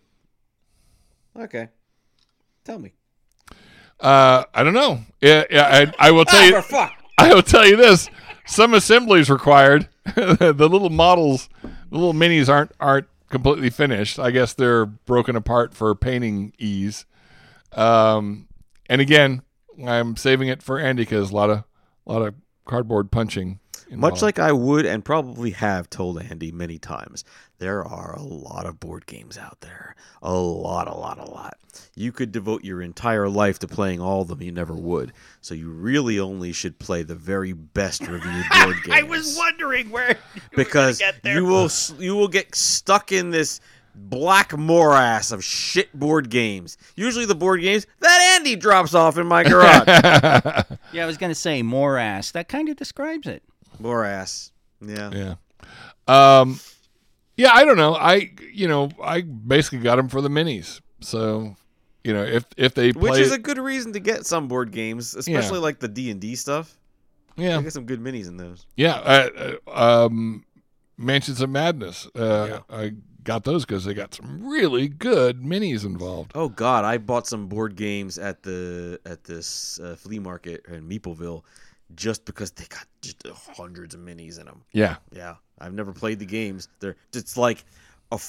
Okay. Tell me.
Uh, I don't know. Yeah, yeah. I, I will tell
Ah,
you.
for fuck.
I will tell you this: some assemblies required. The little models, the little minis aren't aren't completely finished. I guess they're broken apart for painting ease. Um, and again, I'm saving it for Andy because a lot of a lot of cardboard punching.
Much
involved.
like I would and probably have told Andy many times, there are a lot of board games out there. A lot, a lot, a lot. You could devote your entire life to playing all of them. You never would. So you really only should play the very best reviewed board games.
I was wondering where you
because
were gonna get there.
you will s- you will get stuck in this black morass of shit board games. Usually the board games that Andy drops off in my garage.
Yeah, I was going to say morass. That kind of describes it.
Morass. Yeah.
yeah, um, yeah. I don't know. I you know I basically got them for the minis. So you know if if they play,
Which is a good reason to get some board games, especially like the D and D stuff.
yeah
I get some good minis in those.
yeah. Uh, uh, um, Mansions of Madness. Uh, I got those because they got some really good minis involved.
Oh God, I bought some board games at the at this uh, flea market in Meepleville, just because they got just hundreds of minis in them.
Yeah.
Yeah, I've never played the games. They're it's like a foot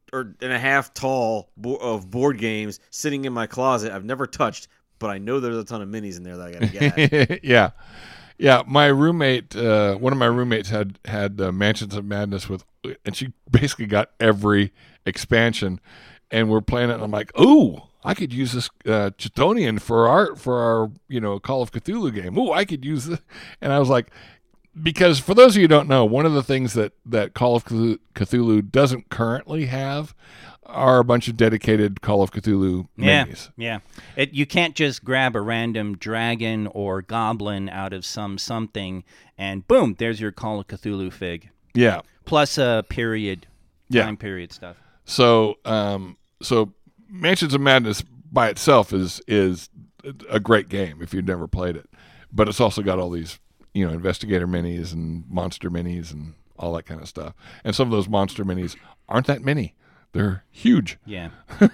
or and a half tall bo- of board games sitting in my closet. I've never touched, but I know there's a ton of minis in there that I gotta get.
yeah, yeah. My roommate, uh, one of my roommates had had uh, Mansions of Madness with, and she basically got every expansion, and we're playing it. And I'm like, ooh, I could use this uh, Chthonian for our for our you know Call of Cthulhu game. Ooh, I could use this, and I was like. Because for those of you who don't know, one of the things that, that Call of Cthulhu doesn't currently have are a bunch of dedicated Call of Cthulhu
Yeah,
minis.
yeah. It, you can't just grab a random dragon or goblin out of some something and boom, there's your Call of Cthulhu fig.
Yeah.
Plus a period,
Yeah.
time period stuff.
So, um, so Mansions of Madness by itself is is a great game if you've never played it, but it's also got all these. You know, investigator minis and monster minis and all that kind of stuff. And some of those monster minis aren't that many. They're huge.
Yeah.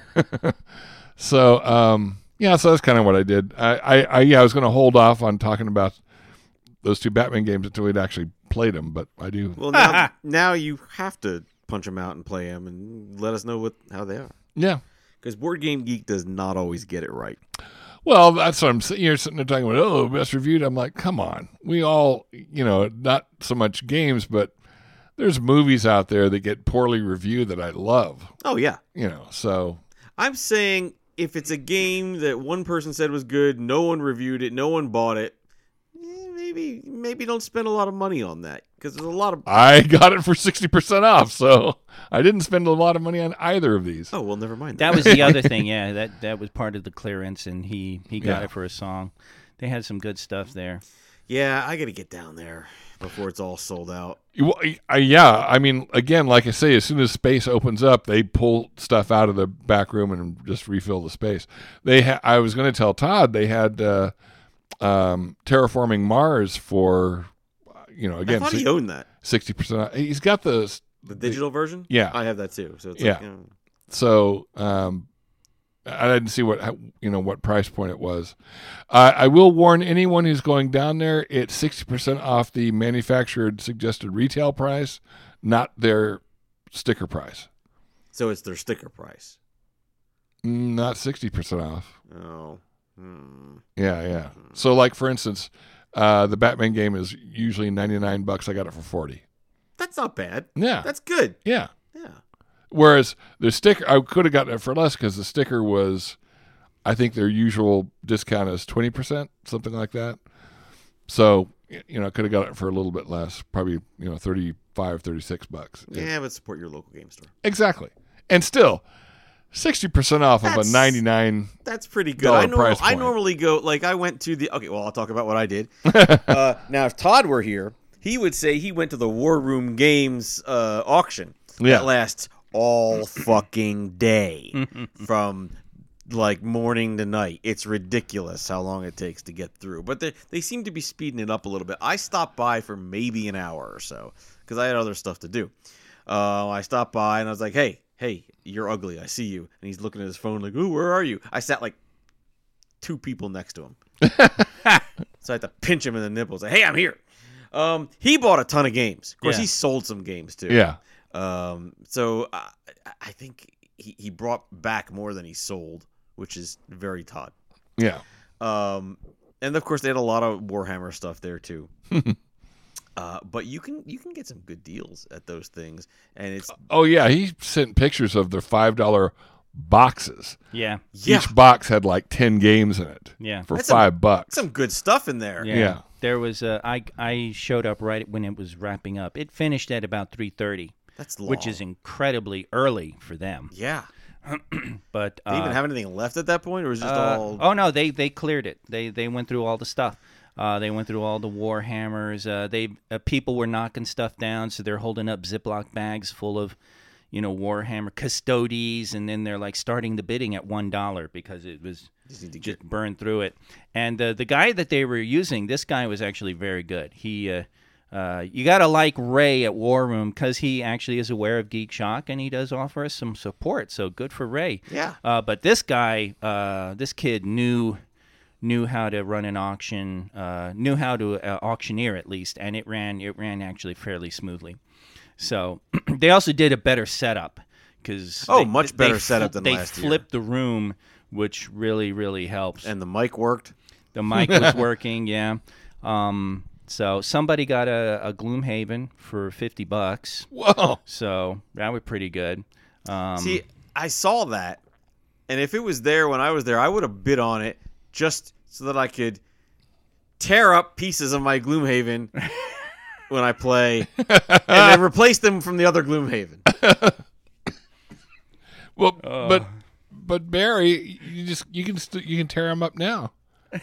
so, um, yeah, so that's kind of what I did. I, I, I yeah, I was going to hold off on talking about those two Batman games until we'd actually played them, but I do.
Well, now, now you have to punch them out and play them and let us know what how they are.
Yeah.
Because Board Game Geek does not always get it right.
Well, that's what I'm saying. You're sitting there talking about, oh, best reviewed. I'm like, come on. We all, you know, not so much games, but there's movies out there that get poorly reviewed that I love.
Oh, yeah.
You know, so.
I'm saying if it's a game that one person said was good, no one reviewed it, no one bought it, eh, maybe maybe don't spend a lot of money on that. Because there's a lot of...
I got it for sixty percent off, so I didn't spend a lot of money on either of these.
Oh, well, never mind.
That was the other thing, yeah. That that was part of the clearance, and he, he got
Yeah.
it for a song. They had some good stuff there.
Yeah, I got to get down there before it's all sold out.
Well, I, yeah, I mean, again, like I say, as soon as space opens up, they pull stuff out of the back room and just refill the space. They, ha- I was going to tell Todd they had uh, um, Terraforming Mars for, you know,
I
again,
thought he owned that.
sixty percent. He's got the,
The digital version?
Yeah.
I have that too. So it's
Yeah.
like, you know,
so um, I didn't see what how- you know what price point it was. Uh, I will warn anyone who's going down there: it's sixty percent off the manufactured suggested retail price, not their sticker price.
so it's their sticker price.
Mm, Not sixty percent off.
Oh. Hmm.
Yeah, yeah. So, like for instance, uh, the Batman game is usually ninety nine bucks. I got it for forty.
That's not bad.
Yeah,
That's good.
yeah.
Yeah.
Whereas the sticker, I could have gotten it for less because the sticker was, I think their usual discount is twenty percent, something like that. So, y- you know, I could have got it for a little bit less, probably, you know, thirty-five, thirty-six bucks.
Yeah, but support your local game store.
Exactly. And still, sixty percent off of a
That's-
ninety-nine.
That's pretty good.
Dollar
I, norm-
price
I
point.
normally go, like, I went to the. Okay, well, I'll talk about what I did. uh, now, if Todd were here, he would say he went to the War Room Games uh, auction.
Yeah.
That lasts all fucking day from like morning to night. It's ridiculous how long it takes to get through. But they, they seem to be speeding it up a little bit. I stopped by for maybe an hour or so because I had other stuff to do. Uh, I stopped by and I was like, hey, hey, you're ugly. I see you. And he's looking at his phone like, ooh, where are you? I sat like two people next to him. So I had to pinch him in the nipples. Like, hey, I'm here. Um, he bought a ton of games. Of course,
Yeah.
he sold some games too.
Yeah.
Um, so I, I think he, he brought back more than he sold, which is very Todd.
Yeah.
Um, and of course they had a lot of Warhammer stuff there too. uh, but you can you can get some good deals at those things, and it's
Oh, yeah. He sent pictures of their five dollar boxes.
Yeah.
yeah,
Each box had like ten games in it
Yeah.
for
That's some-
five bucks.
some good stuff in there.
Yeah.
Yeah.
There was a, I, I showed up right when it was wrapping up. It finished at about three thirty,
That's long.
which is incredibly early for them.
yeah.
But
They
uh,
even have anything left at that point, or is it just
Uh,
all?
Oh no, they they cleared it. They they went through all the stuff. Uh, they went through all the war hammers. Uh, they uh, people were knocking stuff down, so they're holding up Ziploc bags full of, you know, Warhammer custodies, and then they're like starting the bidding at one dollar because it was
Just need to
just
get-
burned through it. And uh, the guy that they were using, this guy was actually very good. He. Uh, Uh, you gotta like Ray at War Room because he actually is aware of Geek Shock and he does offer us some support. So good for Ray.
Yeah.
Uh, but this guy, uh, this kid knew knew how to run an auction, uh, knew how to uh, auctioneer at least, and it ran it ran actually fairly smoothly. So they also did a better setup because
Oh, much better setup than
they
last year.
flipped the room, which really really helps.
And the mic worked.
The mic was working, yeah. Um, so somebody got a, a Gloomhaven for fifty bucks.
Whoa.
So that was pretty good. Um,
See, I saw that, and if it was there when I was there, I would have bid on it just so that I could tear up pieces of my Gloomhaven when I play, and then replace them from the other Gloomhaven.
Well, but but Barry, you just you can st- you can tear them up now.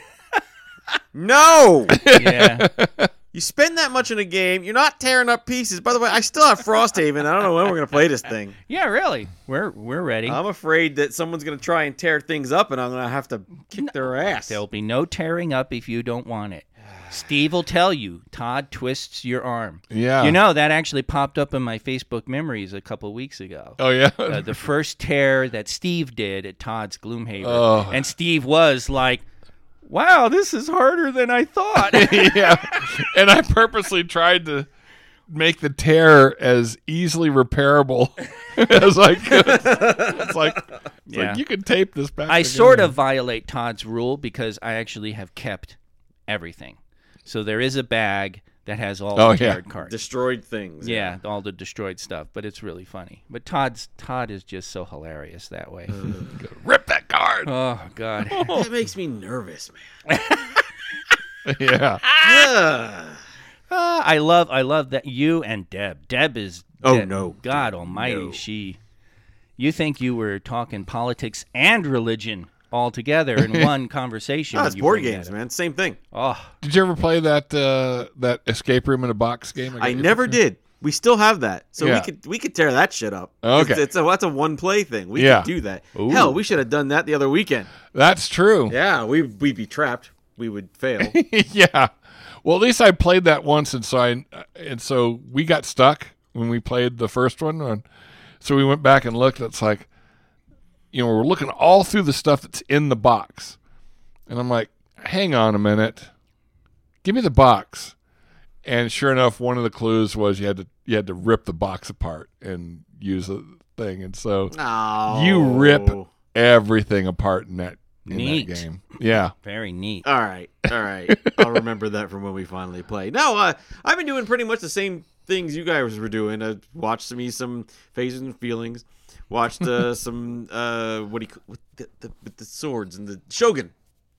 No!
yeah.
You spend that much in a game, you're not tearing up pieces. By the way, I still have Frosthaven. I don't know when we're going to play this thing.
Yeah, really. We're we're ready.
I'm afraid that someone's going to try and tear things up, and I'm going to have to kick their ass.
There'll be no tearing up if you don't want it. Steve will tell you. Todd twists your arm.
Yeah.
You know, that actually popped up in my Facebook memories a couple weeks ago.
Oh yeah.
Uh, the first tear that Steve did at Todd's Gloomhaven.
Oh.
And Steve was like, wow, this is harder than I thought.
Yeah. And I purposely tried to make the tear as easily repairable as I could. It's like, it's
Yeah.
like you can tape this back.
I
together.
sort of violate Todd's rule because I actually have kept everything. So there is a bag that has all
Oh,
the
yeah.
tarot cards.
Destroyed things.
Yeah, all the destroyed stuff, but it's really funny. But Todd's Todd is just so hilarious that way.
rip that card.
Oh God.
That makes me nervous, man.
Yeah.
Ugh.
Uh, I love I love that you and Deb. Deb is
Oh,
Deb-
no.
God
Deb,
almighty,
no.
she you think you were talking politics and religion all together in one conversation.
No,
when
it's
you
board
bring
games,
that up.
man. Same thing.
Oh,
Did you ever play that uh, that escape room in a box game? got
I
you
never
for?
did. We still have that, so
Yeah.
we could we could tear that shit up.
Okay.
it's, it's a that's a one play thing. We
Yeah.
could do that.
Ooh.
Hell, we should have done that the other weekend.
That's true.
Yeah, we we'd be trapped. We would fail.
Yeah. Well, at least I played that once, and so I and so we got stuck when we played the first one. And so we went back and looked. It's like, you know, we're looking all through the stuff that's in the box, and I'm like, hang on a minute, give me the box. And sure enough, one of the clues was you had to you had to rip the box apart and use the thing, and so
No.
you rip everything apart in that in
Neat.
that game. Yeah.
very neat.
All right, all right. I'll remember that from when we finally play. No, uh, I've been doing pretty much the same things you guys were doing. I watched me some Phases and Feelings. Watched uh, some uh, what do you call- with the, the with the swords and the Shogun.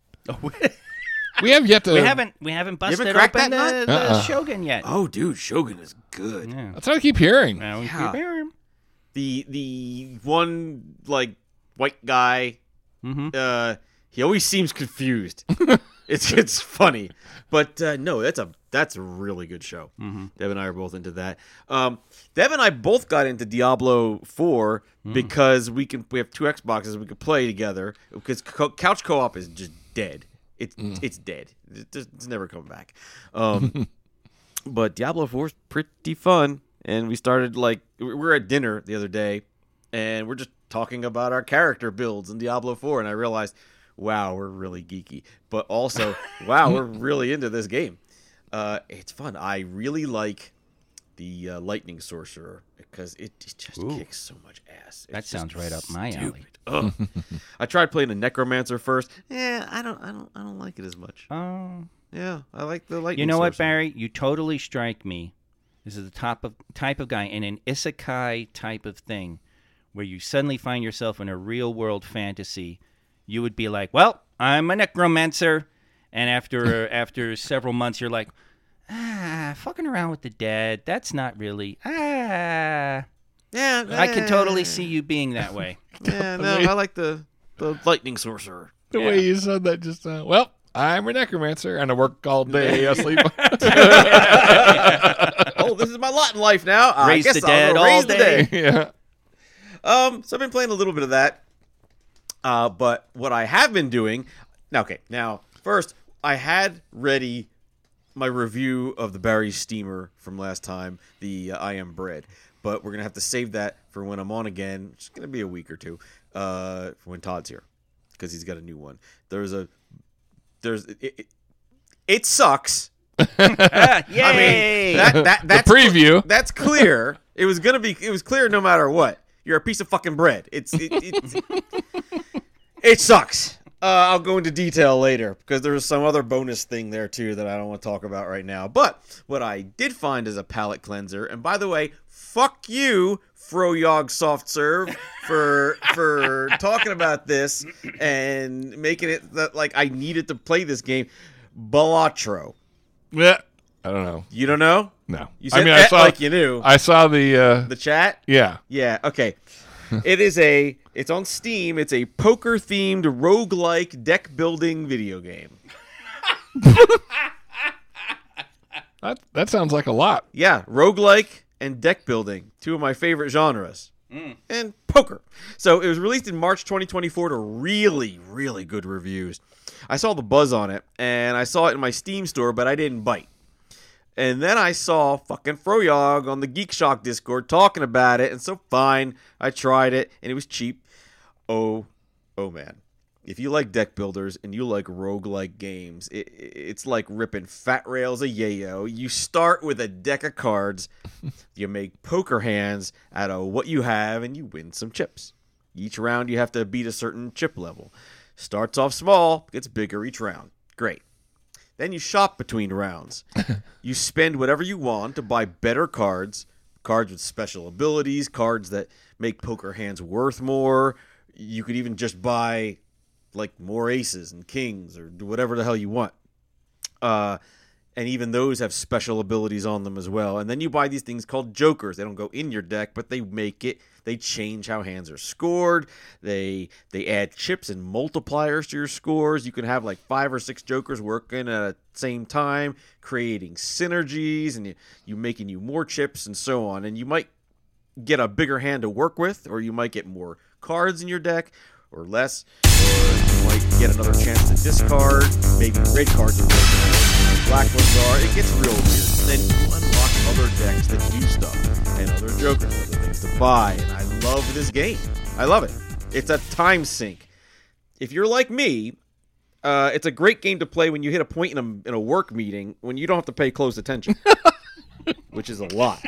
We have yet to.
we haven't we haven't busted
haven't cracked
open
that
the,
nut?
the
Uh-uh.
Shogun yet.
Oh, dude, Shogun is good.
Yeah.
That's what I keep hearing.
Now we
Yeah.
keep hearing.
The the one like white guy.
Mhm.
Uh, he always seems confused. it's it's funny, but uh, no, that's a that's a really good show. Mm-hmm. Deb and I are both into that. Um, Deb and I both got into Diablo four because we can we have two Xboxes we could play together because co- couch co-op is just dead. It's it's dead. It's, just, it's never coming back. Um, but Diablo four is pretty fun, and we started like we were at dinner the other day, and we're just talking about our character builds in Diablo four, and I realized, wow, we're really geeky, but also, wow, we're really into this game. Uh, it's fun. I really like the uh, Lightning Sorcerer because it, it just
Ooh.
kicks so much ass. It's
That
just
sounds right up my alley.
stupid. Ugh. I tried playing the Necromancer first. Yeah, I don't, I don't, I don't like it as much.
Oh.
Yeah, I like the Lightning.
You know what,
Sorcerer.
Barry? You totally strike me. This is the top of type of guy in an isekai type of thing, where you suddenly find yourself in a real world fantasy. You would be like, "Well, I'm a necromancer," and after after several months, you're like, "Ah, fucking around with the dead. That's not really ah."
Yeah,
I can totally
eh,
see you being that way.
Yeah, no, I like the the Lightning Sorcerer.
The
Yeah.
way you said that just uh, well, I'm a necromancer and I work all day. I sleep.
Oh, this is my lot in life now. I
Raise
guess
the
I'll
dead
go
all
raise the
day.
dead.
Yeah.
Um, so I've been playing a little bit of that. Uh, but what I have been doing now, okay, now first I had ready my review of the Barry Steamer from last time, the uh, I Am Bread. But we're gonna have to save that for when I'm on again. It's gonna be a week or two. Uh, for when Todd's here, because he's got a new one. There's a, there's it. It, it sucks.
Ah, yay!
I mean, that that that's
the preview.
That's clear. It was gonna be. It was clear no matter what. you're a piece of fucking bread. It's it, it, it sucks. Uh, I'll go into detail later because there's some other bonus thing there too that I don't want to talk about right now. But what I did find is a palate cleanser. And by the way, fuck you, Froyog Soft Serve, for for talking about this and making it that like I needed to play this game. Balatro.
Yeah. I don't know.
You don't know?
No.
You said
I mean,
eh,
I saw
like you knew.
I saw the uh,
The chat?
yeah.
Yeah, okay. It is a, it's on Steam. It's a poker-themed roguelike deck-building video game.
That that sounds like a lot.
Yeah, roguelike and deck building, two of my favorite genres. Mm. And poker. So it was released in March twenty twenty-four to really, really good reviews. I saw the buzz on it, and I saw it in my Steam store, but I didn't bite. And then I saw fucking Froyog on the Geek Shock Discord talking about it, and so fine, I tried it, and it was cheap. Oh, oh man. If you like deck builders and you like roguelike games, it, it's like ripping fat rails of yayo. You start with a deck of cards, you make poker hands out of what you have, and you win some chips. Each round you have to beat a certain chip level. Starts off small, gets bigger each round. Great. Then you shop between rounds. You spend whatever you want to buy better cards, cards with special abilities, cards that make poker hands worth more. You could even just buy like more aces and kings or whatever the hell you want. Uh, and even those have special abilities on them as well. And then you buy these things called jokers. They don't go in your deck, but they make it. They change how hands are scored. They they add chips and multipliers to your scores. You can have like five or six jokers working at the same time, creating synergies, and you, you making you more chips and so on. And you might get a bigger hand to work with, or you might get more cards in your deck, or less, or you might get another chance to discard. Maybe red cards are worth more, black ones are. It gets real weird. Then you unlock other decks that do stuff, and other jokers, other things to buy. And I love this game. I love it. It's a time sink. If you're like me, uh, it's a great game to play when you hit a point in a in a work meeting when you don't have to pay close attention, which is a lot.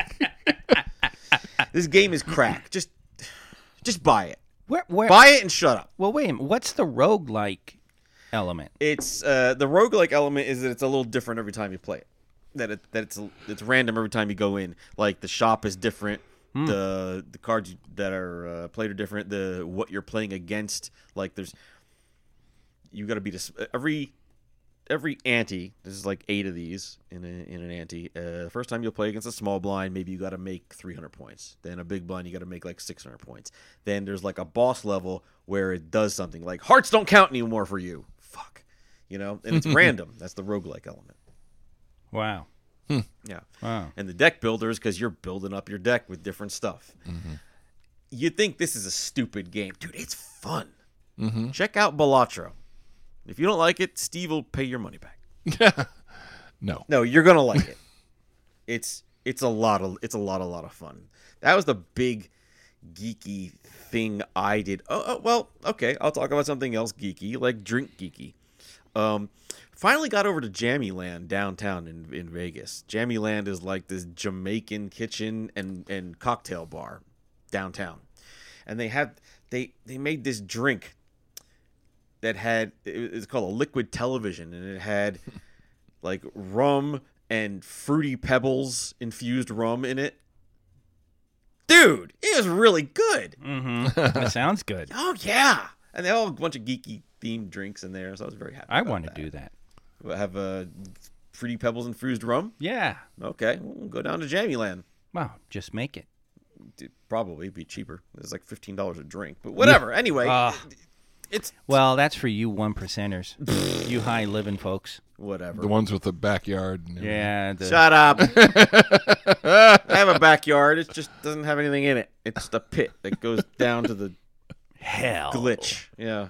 This game is crack. Just, just buy it.
Where, where,
Buy it and shut up.
well, wait a minute. What's the roguelike element?
It's uh, the roguelike element is that it's a little different every time you play it. That it that it's it's random every time you go in. Like the shop is different. Hmm. The the cards that are uh, played are different. The what you're playing against, like there's you got to beat a, every every ante. There's like eight of these in a, in an ante. Uh, first time you'll play against a small blind, maybe you got to make three hundred points. Then a big blind, you got to make like six hundred points. Then there's like a boss level where it does something like hearts don't count anymore for you. Fuck, you know, and it's random. That's the roguelike element.
Wow.
Yeah.
Wow.
And the deck builders, because you're building up your deck with different stuff. Mm-hmm. You think this is a stupid game. Dude, it's fun. Mm-hmm. Check out Balatro. If you don't like it, Steve will pay your money back.
No.
No, you're going to like it. It's it's a lot of it's a lot a lot of fun. That was the big geeky thing I did. Oh, oh well, okay, I'll talk about something else geeky, like drink geeky. Um Finally got over to Jammy Land downtown in, in Vegas. Jammy Land is like this Jamaican kitchen and, and cocktail bar downtown. And they had they they made this drink that had it's called a liquid television, and it had like rum and fruity pebbles infused rum in it. Dude, it was really good.
Mm-hmm. That sounds good.
Oh yeah. And they all have a bunch of geeky themed drinks in there, so I was very happy.
I
about
want to
that.
do that.
Have uh, fruity pebbles infused rum.
Yeah.
Okay, we'll go down to Jammy Land.
Wow. Just make it.
It'd probably be cheaper. It's like fifteen dollars a drink, but whatever. Anyway,
Uh,
it's
well, that's for you one percenters, you high living folks.
whatever.
The ones with the backyard. And everything.
Yeah. The,
Shut up. I have a backyard. It just doesn't have anything in it. It's the pit that goes down to the
hell.
glitch. Yeah.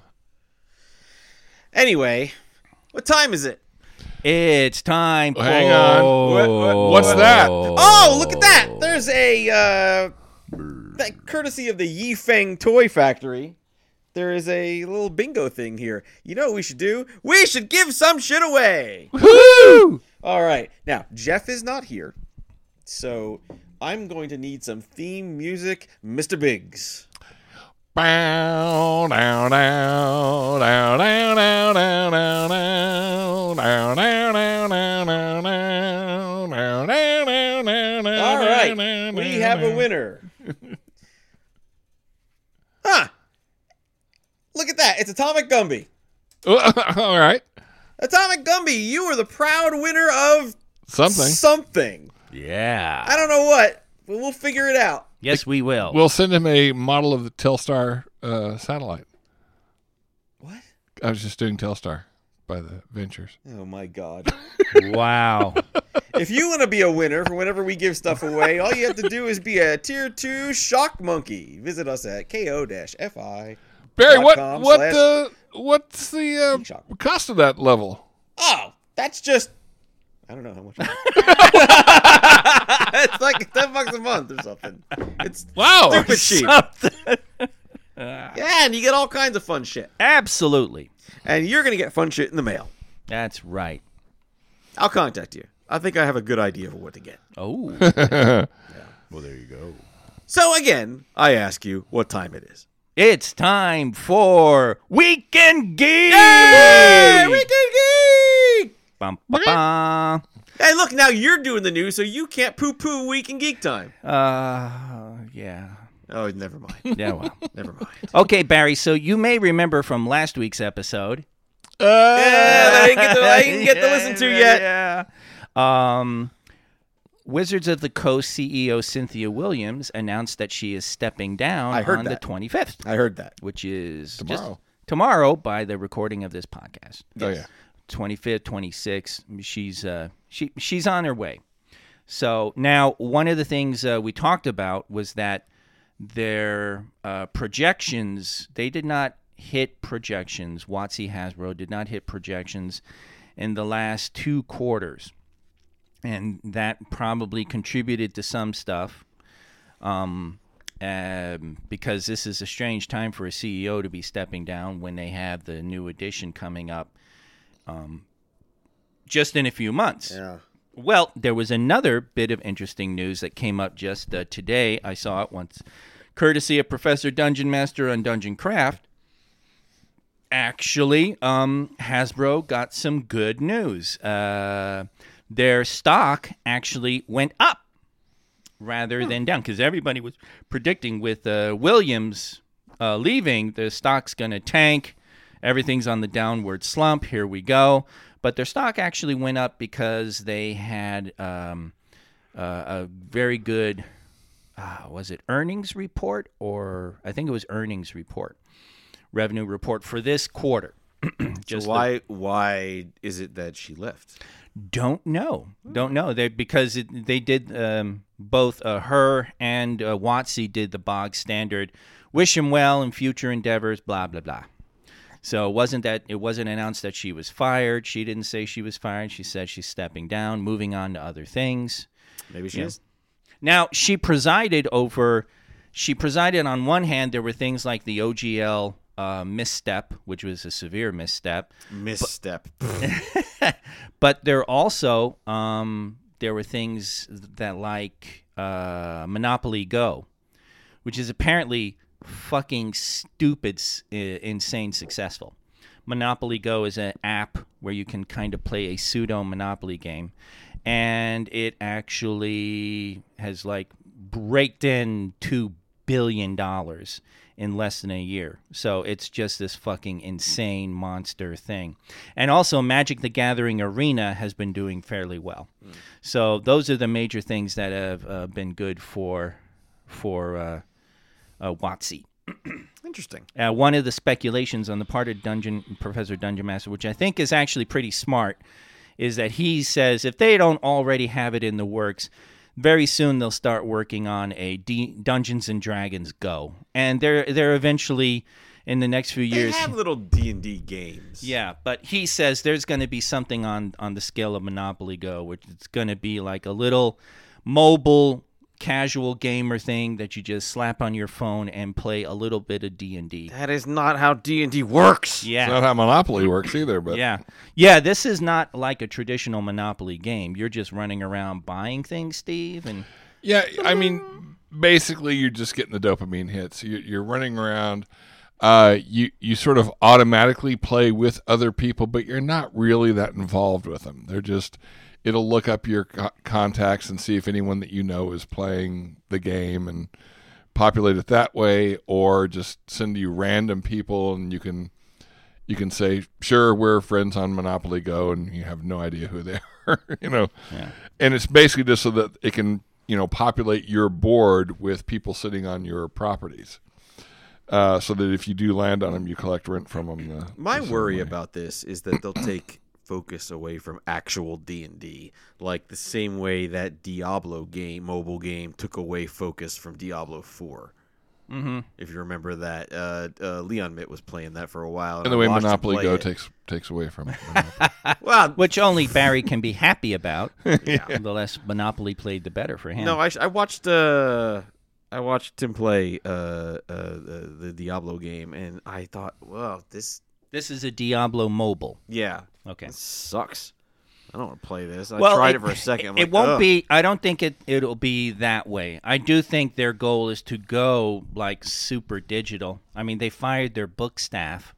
Anyway, what time is it?
It's time.
Oh, hang on.
What- what-
What's that?
Oh, look at that! There's a uh, that courtesy of the Yifeng Toy Factory. There is a little bingo thing here. You know what we should do? We should give some shit away.
Woo!
All right. Now, Jeff is not here. So I'm going to need some theme music, Mister Biggs.
Bow, down, down, down, down, down, down, down, down, down, down, down, down, down, down, down, down.
All right, we have a winner. Huh. Look at that. It's Atomic Gumby.
All right.
Atomic Gumby, you are the proud winner of
Something.
something.
Yeah.
I don't know what, but we'll figure it out.
Yes, we will.
We'll send him a model of the Telstar uh, satellite.
What?
I was just doing Telstar by the Ventures.
Oh, my God.
Wow.
If you want to be a winner for whenever we give stuff away, all you have to do is be a Tier two Shock Monkey. Visit us at ko-fi.
Barry, what
com
what
slash
uh, what's the
Geek Shock.
uh, cost of that level?
Oh, that's just... I don't know how much. It's like ten bucks a month or something. It's
Wow.
stupid cheap.
Something.
Yeah, and you get all kinds of fun shit.
Absolutely.
And you're going to get fun shit in the mail.
That's right.
I'll contact you. I think I have a good idea of what to get.
Oh.
Well, there you go.
So again, I ask you what time it is.
It's time for Weekend Geek.
Hey, Weekend Geek!
Bum, ba, ba.
Hey, look, now you're doing the news, so you can't poo-poo Weekend Geek time.
Uh, yeah.
Oh, never mind.
Yeah, well.
Never mind.
Okay, Barry, so you may remember from last week's episode.
Yeah, I didn't get to, I didn't get to listen to yet.
Yeah. Um, Wizards of the Coast C E O Cynthia Williams announced that she is stepping down
I heard
on
that.
the twenty-fifth,
I heard that.
which is just
Tomorrow.
tomorrow by the recording of this podcast.
Oh yeah.
twenty-fifth, twenty-sixth. She's uh, she she's on her way. So now, one of the things uh, we talked about was that their uh, projections, they did not hit projections. WotC Hasbro did not hit projections in the last two quarters. And that probably contributed to some stuff. Um, um, because this is a strange time for a C E O to be stepping down when they have the new edition coming up um, just in a few months.
Yeah.
Well, there was another bit of interesting news that came up just uh, today. I saw it once, courtesy of Professor Dungeon Master on Dungeon Craft. Actually, um, Hasbro got some good news. Uh, their stock actually went up rather than down, because everybody was predicting with uh, Williams uh, leaving, the stock's going to tank. Everything's on the downward slump. Here we go. But their stock actually went up because they had um, uh, a very good, uh, was it earnings report? Or I think it was earnings report, revenue report for this quarter. Just
So why why is it that she left?
Don't know. Don't know. They because it, they did um, both uh, her and uh, WotC did the bog standard. Wish him well in future endeavors. Blah blah blah. So it wasn't that it wasn't announced that she was fired. She didn't say she was fired. She said she's stepping down, moving on to other things.
Maybe she
Yeah.
is.
Now she presided over. She presided on one hand. There were things like the O G L uh, misstep, which was a severe misstep.
Misstep.
But there also um, there were things that like uh, Monopoly Go, which is apparently fucking stupid, s- i- insane successful. Monopoly Go is an app where you can kind of play a pseudo Monopoly game, and it actually has like raked in two billion dollars in less than a year. So it's just this fucking insane monster thing. And also Magic the Gathering Arena has been doing fairly well. Mm. So those are the major things that have uh, been good for for uh, uh, WotC.
Interesting.
Uh, one of the speculations on the part of Dungeon Professor Dungeon Master, which I think is actually pretty smart, is that he says if they don't already have it in the works, very soon they'll start working on a D- Dungeons and Dragons Go, and they're they're eventually in the next few
They
years.
have little D and D games.
Yeah, but he says there's going to be something on on the scale of Monopoly Go, which is going to be like a little mobile casual gamer thing that you just slap on your phone and play a little bit of D and D.
That is not how D and D works.
Yeah.
It's not how Monopoly works either, but
Yeah. Yeah, this is not like a traditional Monopoly game. You're just running around buying things, Steve, and
Yeah, I mean, basically, you're just getting the dopamine hits. You're, you're running around. Uh, you you sort of automatically play with other people, but you're not really that involved with them. They're just, it'll look up your co- contacts and see if anyone that you know is playing the game and populate it that way, or just send you random people and you can you can say, sure, we're friends on Monopoly Go, and you have no idea who they are, you know.
Yeah.
And it's basically just so that it can, you know, populate your board with people sitting on your properties. Uh, so that if you do land on them, you collect rent from them. The,
My
the same
worry
way.
about this is that they'll take focus away from actual D and D, like the same way that Diablo game, mobile game, took away focus from Diablo four.
Mm-hmm.
If you remember that, uh, uh, Leon Mitt was playing that for a while.
And
I
the way
watched him
Monopoly
play
Go
it.
takes takes away from it.
Well,
Which only Barry can be happy about.
yeah.
The less Monopoly played, the better for him.
No, I, I watched uh, I watched him play uh, uh, the, the Diablo game, and I thought, well, this,
This is a Diablo mobile.
yeah,
Okay.
this sucks. I don't want to play this. I
Well,
tried
it-
it, for a second. I'm
it
like,
won't
ugh.
be. I don't think it. It'll be that way. I do think their goal is to go like super digital. I mean, they fired their book staff,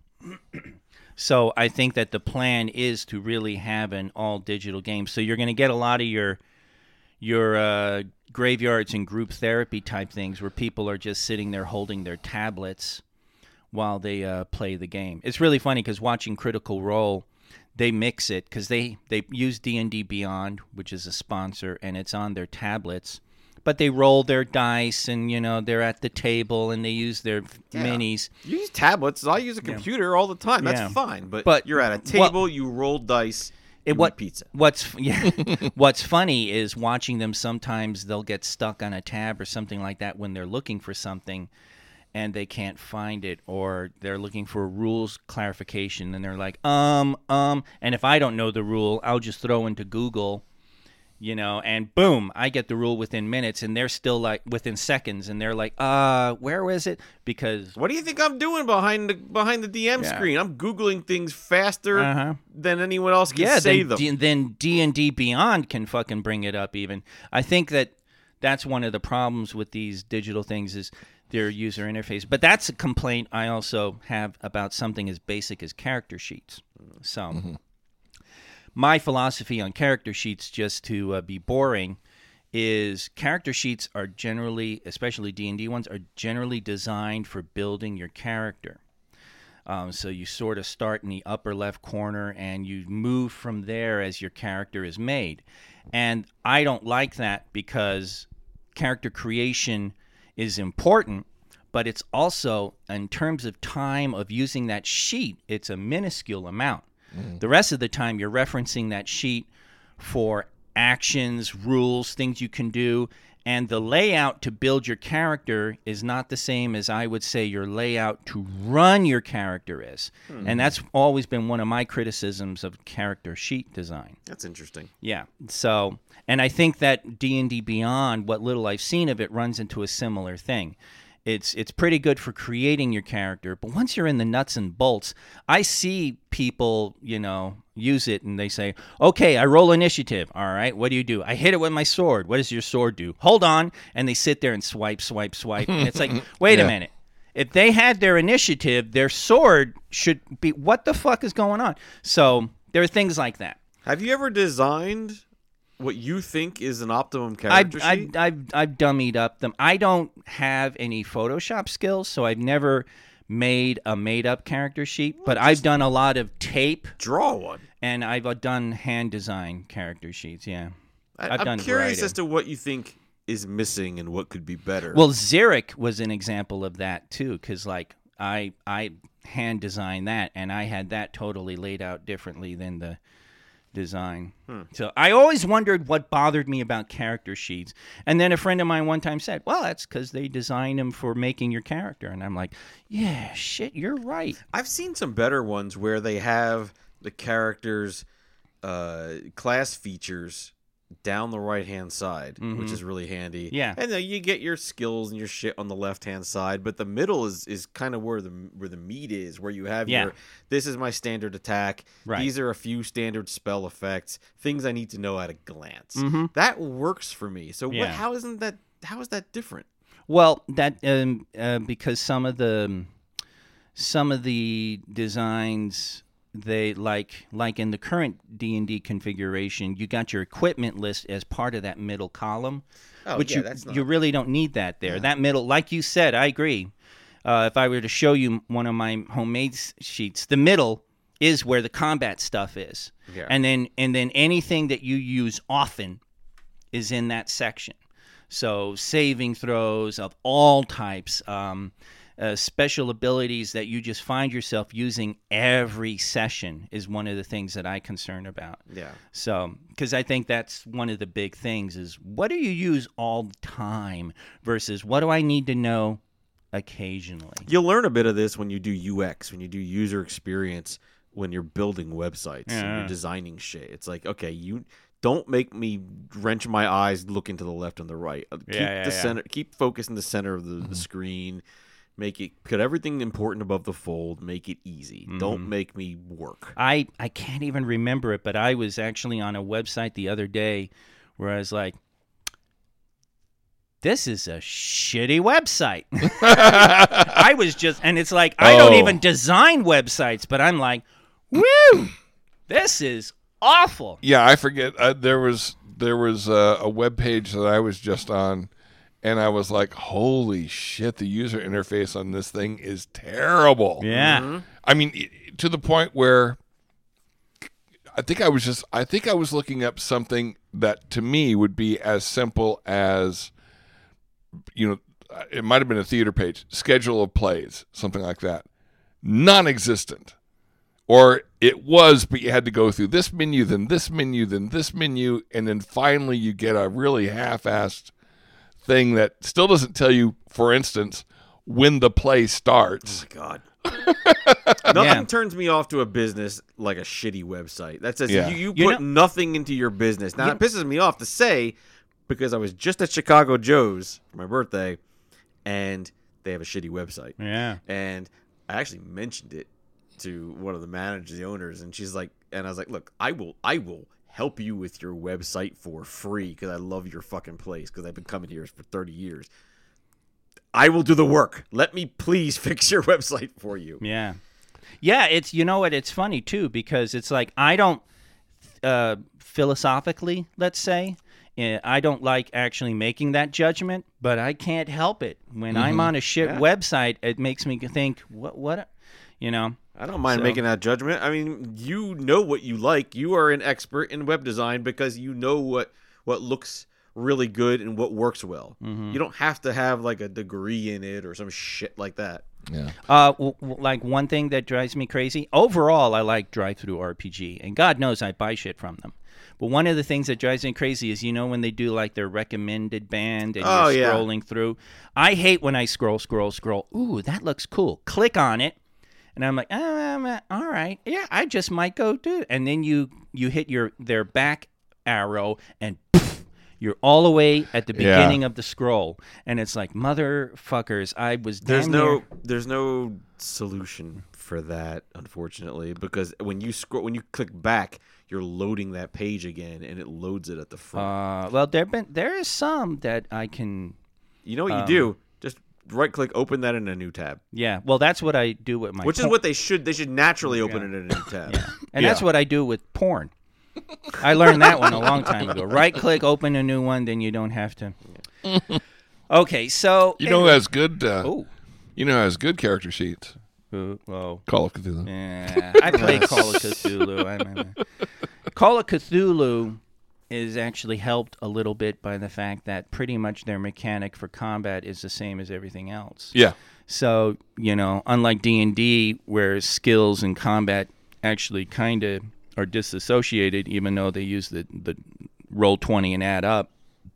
so I think that the plan is to really have an all digital game. So you're going to get a lot of your your uh, graveyards and group therapy type things where people are just sitting there holding their tablets while they uh, play the game. It's really funny because watching Critical Role, they mix it because they, they use D and D Beyond, which is a sponsor, and it's on their tablets. But they roll their dice, and you know they're at the table, and they use their
Yeah.
minis.
You use tablets. I use a computer all the time. That's
Yeah.
fine. But,
But
you're at a
what-
table. you roll dice.
It,
you
what
eat pizza.
What's yeah, what's funny is watching them. Sometimes they'll get stuck on a tab or something like that when they're looking for something, and they can't find it, or they're looking for a rules clarification, and they're like, um, um. And if I don't know the rule, I'll just throw into Google, you know, and boom, I get the rule within minutes, and they're still like within seconds, and they're like, uh, where was it? Because
What do you think I'm doing behind the behind the D M
Yeah.
screen? I'm googling things faster
Uh-huh.
than anyone else can
yeah,
say
then
them.
D, then D and D Beyond can fucking bring it up. Even I think that that's one of the problems with these digital things is their user interface. But that's a complaint I also have about something as basic as character sheets. So my philosophy on character sheets, just to uh, be boring, is character sheets are generally, especially D and D ones, are generally designed for building your character. Um, so you sort of start in the upper left corner and you move from there as your character is made. And I don't like that because character creation is important, but it's also, in terms of time of using that sheet, it's a minuscule amount. The rest of the time, you're referencing that sheet for actions, rules, things you can do, and the layout to build your character is not the same as I would say your layout to run your character is. And that's always been one of my criticisms of character sheet design.
That's interesting.
Yeah. So, and I think that D and D Beyond, what little I've seen of it, runs into a similar thing. It's it's pretty good for creating your character, but once you're in the nuts and bolts, I see people, you know, use it and they say, okay, I roll initiative. All right, what do you do? I hit it with my sword. What does your sword do? Hold on. And they sit there and swipe, swipe, swipe. And it's like, wait
Yeah.
a minute. If they had their initiative, their sword should be, what the fuck is going on? So there are things like that.
Have you ever designed what you think is an optimum
I've,
character
I've,
sheet?
I've, I've dummied up them. I don't have any Photoshop skills, so I've never made a made-up character sheet, but I've done a lot of tape,
Draw one.
and I've uh, done hand-design character sheets, yeah.
I,
I've
I'm
done a
curious
variety.
as to what you think is missing and what could be better.
Well, Xeric was an example of that, too, because, like, I, I hand-designed that, and I had that totally laid out differently than the design. So I always wondered what bothered me about character sheets. And then a friend of mine one time said, well, that's because they designed them for making your character. And I'm like, yeah, shit, you're right.
I've seen some better ones where they have the characters' uh, class features down the right hand side,
Mhm.
which is really handy.
Yeah.
and then you get your skills and your shit on the left hand side, but the middle is is kind of where the where the meat is, where you have
Yeah.
your this is my standard attack.
Right.
These are a few standard spell effects, things I need to know at a glance.
Mhm.
That works for me. So what,
Yeah.
how isn't that? How is that different?
Well, that um, uh, because some of the some of the designs they like like in the current D and D configuration, you got your equipment list as part of that middle column,
Oh,
which
yeah,
you
that's not-
you really don't need that there. That middle, like you said, I agree. Uh, if I were to show you one of my homemade s- sheets, the middle is where the combat stuff is,
Yeah.
and then and then anything that you use often is in that section. So saving throws of all types, um, uh, special abilities that you just find yourself using every session is one of the things that I concern about.
Yeah.
So, because I think that's one of the big things is what do you use all the time versus what do I need to know occasionally?
You'll learn a bit of this when you do U X, when you do user experience, when you're building websites and
Yeah.
you're designing shit. It's like, okay, you don't make me wrench my eyes looking to the left and the right. Uh, Keep
Yeah, yeah,
the
yeah.
center, keep focus in the center of the, the screen. Make it put everything important above the fold. Make it easy.
Mm-hmm.
Don't make me work.
I, I can't even remember it, but I was actually on a website the other day where I was like, this is a shitty website. I was just, and it's like, I don't
Oh.
even design websites, but I'm like, woo, this is awful.
Yeah, I forget. Uh, there was there was uh, a web page that I was just on, and I was like, "Holy shit! The user interface on this thing is terrible."
Yeah.
I mean, i- to the point where I think I was just I think I was looking up something that to me would be as simple as, you know, it might have been a theater page, schedule of plays, something like that, non-existent. Or it was, but you had to go through this menu, then this menu, then this menu, and then finally you get a really half-assed thing that still doesn't tell you, for instance, when the play starts.
Oh my God. Nothing
Yeah.
turns me off to a business like a shitty website. That says
Yeah.
you, you
You
put
know-
nothing into your business. Now,
You-
it pisses me off to say because I was just at Chicago Joe's for my birthday, and they have a shitty website.
Yeah.
And I actually mentioned it to one of the managers, the owners, and she's like, and I was like, look, I will, I will help you with your website for free because I love your fucking place because I've been coming here for thirty years. I will do the work. Let me please fix your website for you.
Yeah. Yeah, it's you know what, it's funny too because it's like I don't uh philosophically, let's say, uh, I don't like actually making that judgment, but I can't help it. When I'm on a shit
Yeah.
website, it makes me think what what you know.
I don't mind
So-
making that judgment. I mean, you know what you like. You are an expert in web design because you know what what looks really good and what works well.
Mm-hmm.
You don't have to have like a degree in it or some shit like that.
Yeah.
Uh, w- w- like one thing that drives me crazy. Overall, I like drive-through R P G, and God knows I buy shit from them. But one of the things that drives me crazy is you know when they do like their recommended band and
Oh,
you're
yeah.
scrolling through. I hate when I scroll, scroll, scroll. Ooh, that looks cool. Click on it, and I'm like, um, all right, yeah, I just might go do it. And then you you hit your their back arrow and. Poof, you're all the way at the
Yeah.
beginning of the scroll, and it's like motherfuckers. I was damn
There's no
near-
there's no solution for that, unfortunately, because when you scroll when you click back, you're loading that page again, and it loads it at the front.
Uh, well, there been there is some that I can.
you know what you
um,
do? Just right click, open that in a new tab,
Yeah, well, that's what I do with my.
which is
por-
what they should they should naturally open
Yeah.
it in a new tab.
Yeah, and that's
Yeah.
what I do with porn. I learned that one a long time ago. Right click, open a new one, then you don't have to. Okay, so
You know who has good uh,
Oh,
you know who has good character sheets?
oh,
Call of Cthulhu.
yeah. I played Call of Cthulhu. I remember. Call of Cthulhu is actually helped a little bit by the fact that pretty much their mechanic for combat is the same as everything else.
Yeah.
So, you know, unlike D and D, where skills and combat actually kind of are disassociated, even though they use the, the roll twenty and add up,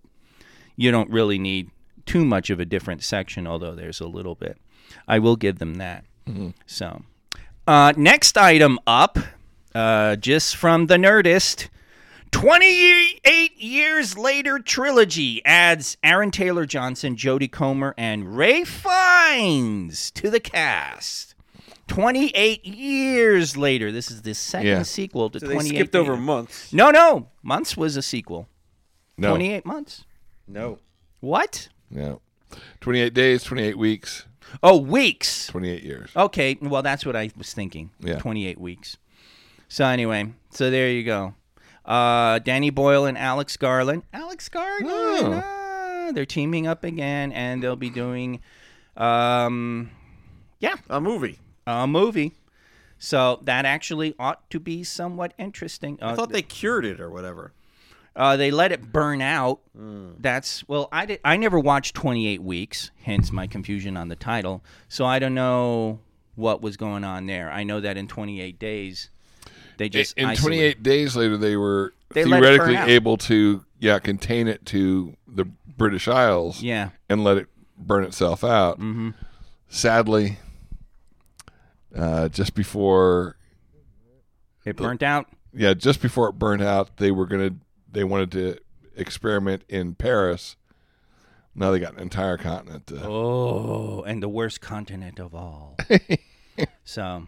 you don't really need too much of a different section, although there's a little bit. I will give them that. So, uh, next item up, uh, just from the Nerdist, twenty-eight years Years Later trilogy adds Aaron Taylor Johnson, Jodie Comer, and Ray Fiennes to the cast. twenty-eight years later. This is the second
Yeah.
sequel to
So they
twenty-eight
skipped over
later.
months.
No, no. Months was a sequel.
No.
twenty-eight months.
No.
What?
No. twenty-eight days, twenty-eight weeks,
Oh, weeks.
twenty-eight years.
Okay, well, that's what I was thinking.
Yeah.
twenty-eight weeks. So anyway, so there you go. Uh, Danny Boyle and Alex Garland. Alex Garland.
Oh.
ah, they're teaming up again, and they'll be doing, um, yeah,
A movie.
a movie. So that actually ought to be somewhat interesting. Uh,
I thought they cured it or whatever.
Uh, they let it burn out. That's well, I did. I never watched twenty-eight weeks, hence my confusion on the title. So I don't know what was going on there. I know that in twenty-eight days, they just
In
isolate-
twenty-eight days later, they were
They let it burn
theoretically
out.
able to, yeah, contain it to the British Isles,
Yeah.
and let it burn itself out. Mm-hmm. Sadly, uh, just before,
It burnt out.
yeah, just before it burned out, they were gonna, they wanted to experiment in Paris. Now they got an entire continent. To,
Oh, and the worst continent of all. so,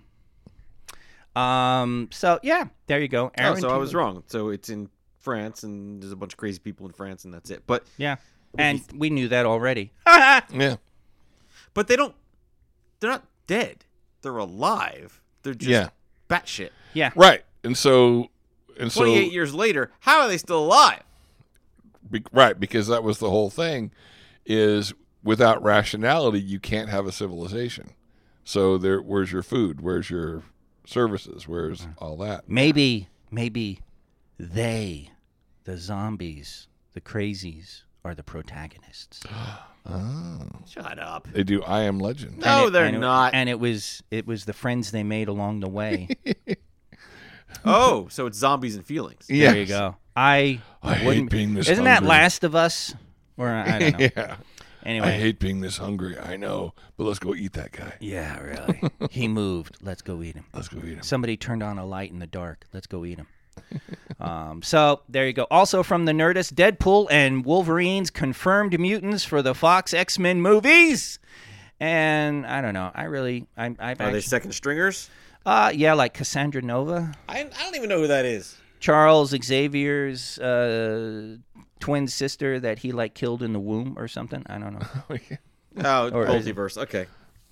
um, so yeah, there you go.
Oh,
Aaron
so I was
Taylor-
wrong. So it's in France, and there's a bunch of crazy people in France, and that's it. But
Yeah, and we knew that already.
yeah,
but they don't. They're not dead. They're alive. They're just
Yeah.
batshit.
yeah.
right. And so, and so,
twenty-eight years later, how are they still alive?
Be, right, because that was the whole thing, is without rationality, you can't have a civilization. So there, where's your food? Where's your services? Where's all that?
Maybe, maybe they, the zombies, the crazies, are the protagonists.
Shut up.
They do I Am Legend.
No,
And it-
they're
and it-
not.
And it was it was the friends they made along the way.
Oh, so it's zombies and feelings.
Yes.
There you go. I
I hate
wouldn't.
being this
Isn't that
hungry.
Last of Us? Or I don't know.
Yeah.
Anyway.
I hate being this hungry. I know, but let's go eat that guy.
Yeah, really. He moved. Let's go eat him.
Let's go eat him.
Somebody turned on a light in the dark. Let's go eat him. um, so there you go. Also from the Nerdist, Deadpool and Wolverine's confirmed mutants for the Fox X-Men movies. And I don't know. I really, I, I've
Are
actually,
they second stringers?
uh, yeah, like Cassandra Nova,
I, I don't even know who that is.
Charles Xavier's uh, twin sister that he like killed in the womb or something. I don't know.
Oh,
Or is it-
multiverse. Okay.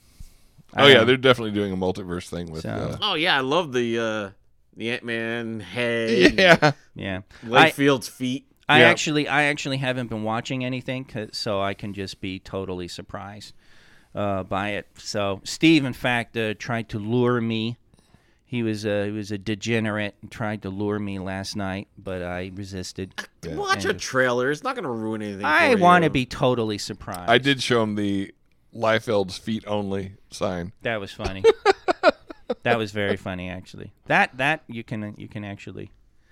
I
Oh
don't
yeah,
know.
they're definitely doing a multiverse thing with.
So-
Uh,
Oh yeah, I love the uh, the Ant Man head.
yeah,
Yeah. I,
Lightfield's feet.
I
Yeah.
actually, I actually haven't been watching anything, 'cause- so I can just be totally surprised uh, by it. So Steve, in fact, uh, tried to lure me. He was a he was a degenerate and tried to lure me last night, but I resisted.
Watch a
And-
trailer. It's not going to ruin anything.
I
for
want to
you.
be totally surprised.
I did show him the Liefeld's feet only sign.
That was funny. That was very funny, actually. That that you can you can actually.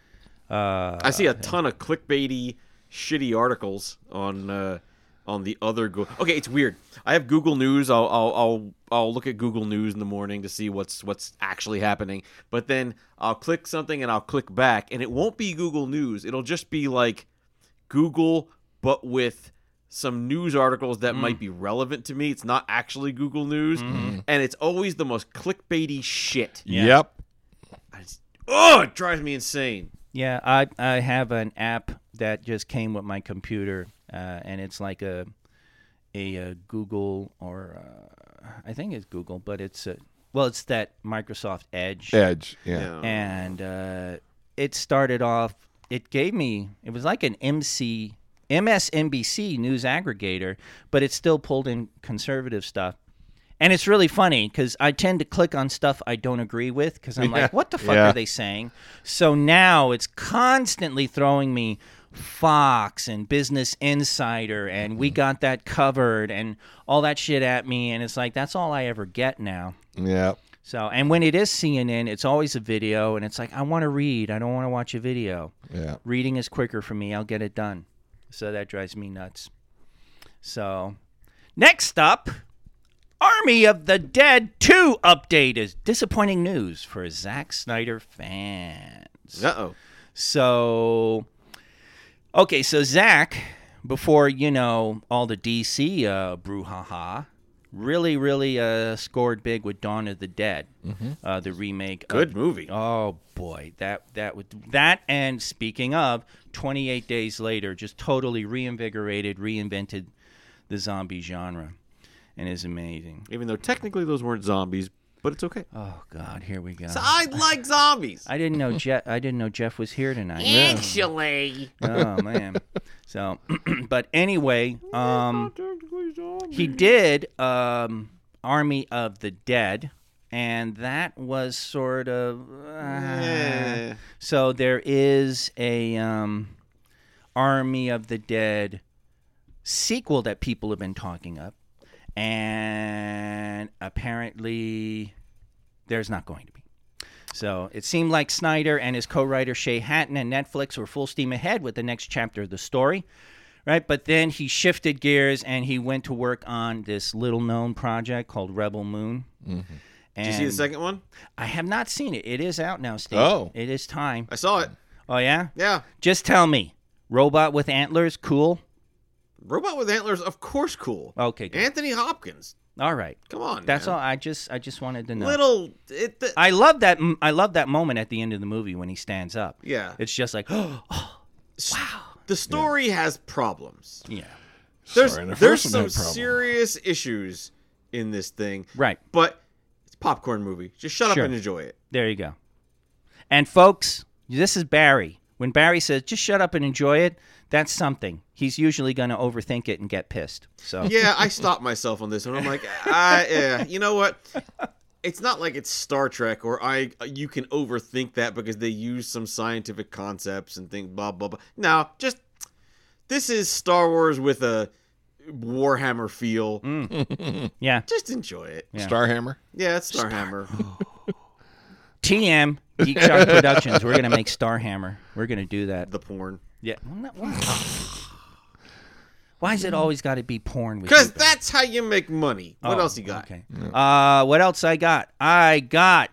Uh,
I see a ton of clickbaity, shitty articles on uh, on the other Google. Okay, it's weird. I have Google News. I'll I'll I'll I'll look at Google News in the morning to see what's what's actually happening. But then I'll click something and I'll click back, and it won't be Google News. It'll just be like Google, but with some news articles that might be relevant to me. It's not actually Google News, and it's always the most clickbaity shit.
Yeah.
Yep.
I just, oh, it drives me insane.
Yeah, I I have an app that just came with my computer, uh, and it's like a a, uh Google or uh, I think it's Google, but it's a, well, it's that Microsoft Edge,
Edge. Yeah.
Yeah.
and uh, it started off. It gave me it was like an M C M S N B C news aggregator, but it still pulled in conservative stuff. And it's really funny because I tend to click on stuff I don't agree with because I'm
Yeah.
like, what the fuck
Yeah.
are they saying? So now it's constantly throwing me Fox and Business Insider and we got that covered and all that shit at me. And it's like, that's all I ever get now.
Yep.
So, and when it is C N N, it's always a video. And it's like, I want to read. I don't want to watch a video.
Yeah.
Reading is quicker for me. I'll get it done. So that drives me nuts. So, next up, Army of the Dead two update is disappointing news for Zack Snyder fans.
Uh oh.
So, Okay, so Zach, before, you know, all the D C uh, brouhaha, really, really uh, scored big with Dawn of the Dead, mm-hmm. uh, the remake.
Good
of,
movie.
Oh, boy. That, that, would, that, and speaking of, twenty-eight Days Later, just totally reinvigorated, reinvented the zombie genre, and is amazing.
Even though technically those weren't zombies, but it's okay.
Oh God, here we go.
So I like zombies.
I didn't know Jeff. I didn't know Jeff was here tonight.
Actually.
Oh man. So, but anyway, um, he did um, Army of the Dead, and that was sort of. Uh,
Yeah.
So there is a um, Army of the Dead sequel that people have been talking up. And apparently there's not going to be. So it seemed like Snyder and his co-writer Shay Hatton and Netflix were full steam ahead with the next chapter of the story, right? But then he shifted gears and he went to work on this little-known project called Rebel Moon.
Mm-hmm. Did you see the second one?
I have not seen it. It is out now, Steve.
Oh.
It is time.
I saw it.
Oh, yeah?
Yeah.
Just tell me, robot with antlers, cool?
Robot with antlers, of course, cool.
Okay, good.
Anthony Hopkins.
All right.
Come on.
That's
man.
all. I just, I just wanted to know.
Little. It, the,
I love that. I love that moment at the end of the movie when he stands up.
Yeah.
It's just like, oh, wow.
The story yeah. has problems.
Yeah.
There's
Sorry, the
there's
first
some
one had problems.
serious issues in this thing.
Right.
But it's a popcorn movie. Just shut
Sure.
up and enjoy it.
There you go. And folks, this is Barry. When Barry says, just shut up and enjoy it, that's something. He's usually going to overthink it and get pissed. So
Yeah, I stopped myself on this one. I'm like, I, yeah, you know what? It's not like it's Star Trek or I. You can overthink that because they use some scientific concepts and think blah blah blah. No, just this is Star Wars with a Warhammer feel.
Mm. Yeah.
Just enjoy it.
Yeah.
Starhammer.
Yeah, it's Starhammer.
T M, Geek Shock Productions. We're going to make Starhammer. We're going to do that.
The porn.
Yeah. Well, not- why? Why is it always got to be porn? with
Because
you?
that's how you make money. What
Oh,
else you got?
Okay. Uh, what else I got? I got.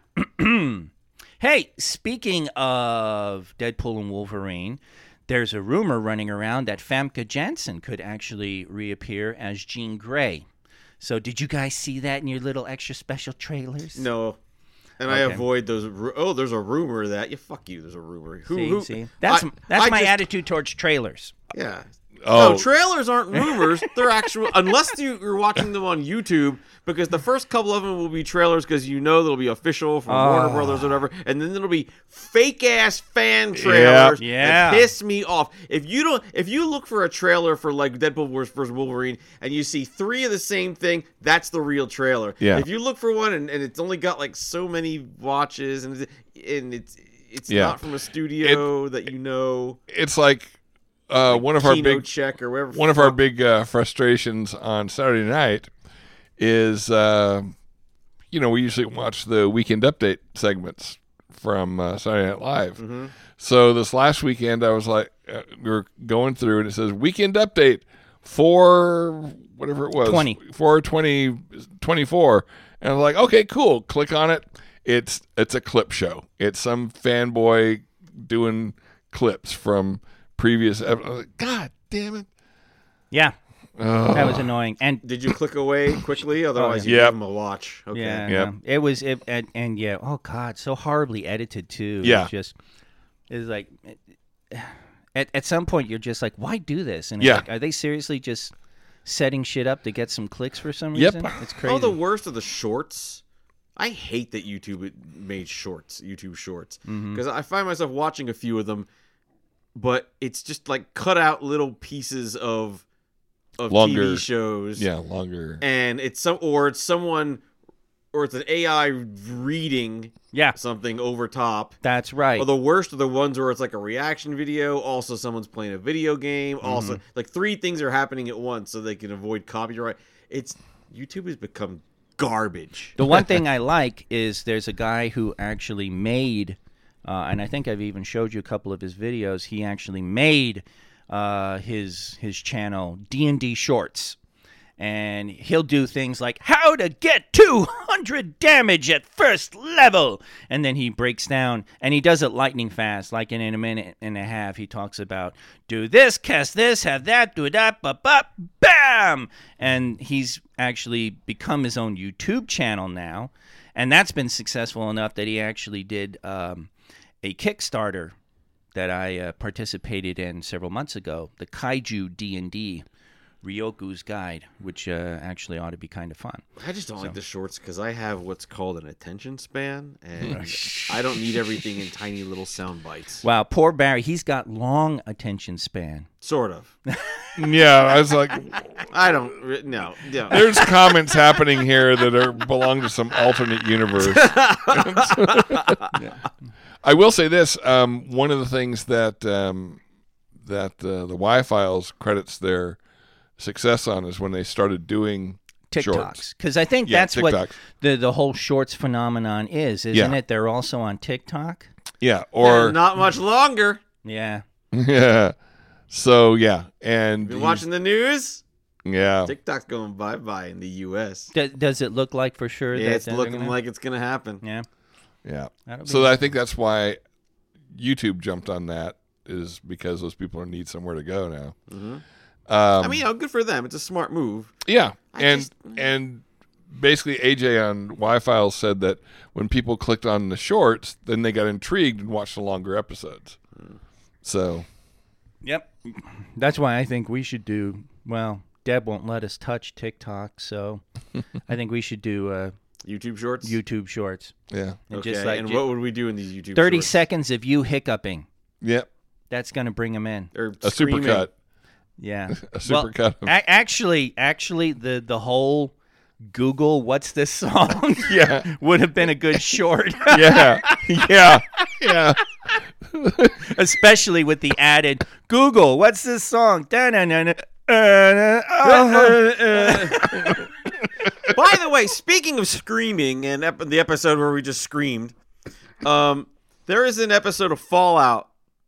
Hey, speaking of Deadpool and Wolverine, there's a rumor running around that Famke Janssen could actually reappear as Jean Grey. So, did you guys see that in your little extra special trailers?
No. And I
Okay.
avoid those. ru- Oh, there's a rumor that. Yeah, fuck you. There's a rumor. Who?
See,
who
see? That's
I-
that's
I
my
just-
attitude towards trailers.
Yeah.
Oh.
No, trailers aren't rumors. They're actual, unless you, you're watching them on YouTube, because the first couple of them will be trailers because you know they'll be official from Warner
Oh.
Brothers or whatever, and then it'll be fake ass fan trailers
Yeah.
that piss me off. If you don't, if you look for a trailer for like Deadpool versus Wolverine and you see three of the same thing, that's the real trailer.
Yeah.
If you look for one and, and it's only got like so many watches and and it's it's
Yeah.
not from a studio that you know.
It's like uh, one of our
Keynote
big
check or whatever.
one of our
fuck.
big uh, frustrations on Saturday night is, uh, you know, we usually watch the weekend update segments from uh, Saturday Night Live.
Mm-hmm.
So this last weekend, I was like, uh, we were going through, and it says weekend update for whatever it was,
twenty
for twenty twenty-four, and I was like, okay, cool. Click on it. It's it's a clip show. It's some fanboy doing clips from previous. ep- I was like, God damn it!
Yeah,
Oh.
that was annoying. And
Did you click away quickly? Otherwise, you
Yep.
give them a watch. Okay.
yeah,
Yep.
no. it was it and, and yeah. Oh God, so horribly edited too.
Yeah.
It's just it's like at at some point you're just like, why do this? And it's
Yeah.
like, are they seriously just setting shit up to get some clicks for some
Yep.
reason? It's crazy.
Oh, the worst of the shorts. I hate that YouTube made shorts, YouTube shorts,
Mm-hmm.
because I find myself watching a few of them, but it's just like cut out little pieces of of T
Longer-
V shows.
Yeah, longer.
and it's some or it's someone or it's an A I reading
yeah,
something over top.
that's right.
Or the worst are the ones where it's like a reaction video. Also, someone's playing a video game. Also,
Mm-hmm.
like three things are happening at once, so they can avoid copyright. It's YouTube has become garbage.
The one thing I like is there's a guy who actually made, uh, and I think I've even showed you a couple of his videos. He actually made uh, his his channel D and D Shorts, And he'll do things like how to get two hundred damage at first level. And then he breaks down, and he does it lightning fast. Like in, in a minute and a half, he talks about do this, cast this, have that, do that, bop, bop, bam. And he's actually become his own YouTube channel now. And that's been successful enough that he actually did um, a Kickstarter that I uh, participated in several months ago, the Kaiju D and D. Ryoku's Guide, which uh, actually ought to be kind of fun.
I just don't
So-
like the shorts because I have what's called an attention span, and I don't need everything in tiny little sound bites.
Wow, poor Barry. He's got long attention span.
Sort of.
Yeah, I was like,
I don't. re- No. no.
there's comments happening here that are belong to some alternate universe. I will say this: um, one of the things that um, that uh, the Y-Files credits their success on is when they started doing
TikToks.
shorts.
Because I think
Yeah,
that's what
TikToks.
the, the whole shorts phenomenon is, isn't
Yeah.
it? They're also on TikTok.
Yeah, or
And not much longer.
Yeah.
yeah. So yeah, and
Been
he's-
watching the news.
Yeah,
TikTok's going bye bye in the U S.
D- does it look like for sure?
Yeah,
that
it's
they're
looking
gonna-
like it's gonna happen.
Yeah.
yeah.
That'll be
So I think that's why YouTube jumped on that, is because those people need somewhere to go now.
Mhm.
Um,
I mean, you know, good for them. It's a smart move.
yeah,
I
and
just-
and basically A J on Y-Files said that when people clicked on the shorts, then they got intrigued and watched the longer episodes. So
Yep. That's why I think we should do, well, Deb won't let us touch TikTok, so I think we should do uh,
YouTube shorts.
YouTube shorts.
yeah,
And
Okay.
just like
and
ju-
what would we do in these YouTube?
thirty
shorts?
seconds of you hiccuping.
yep,
That's going to bring them in.
Or
a
screaming.
supercut,
Yeah.
a supercut. of
A- actually, actually, the, the whole Google, what's this song?
yeah,
would have been a good short,
yeah, yeah, yeah.
especially with the added Google, what's this song? Da-na-na-na, uh, uh-huh.
By the way, speaking of screaming and ep- the episode where we just screamed, um, there is an episode of Fallout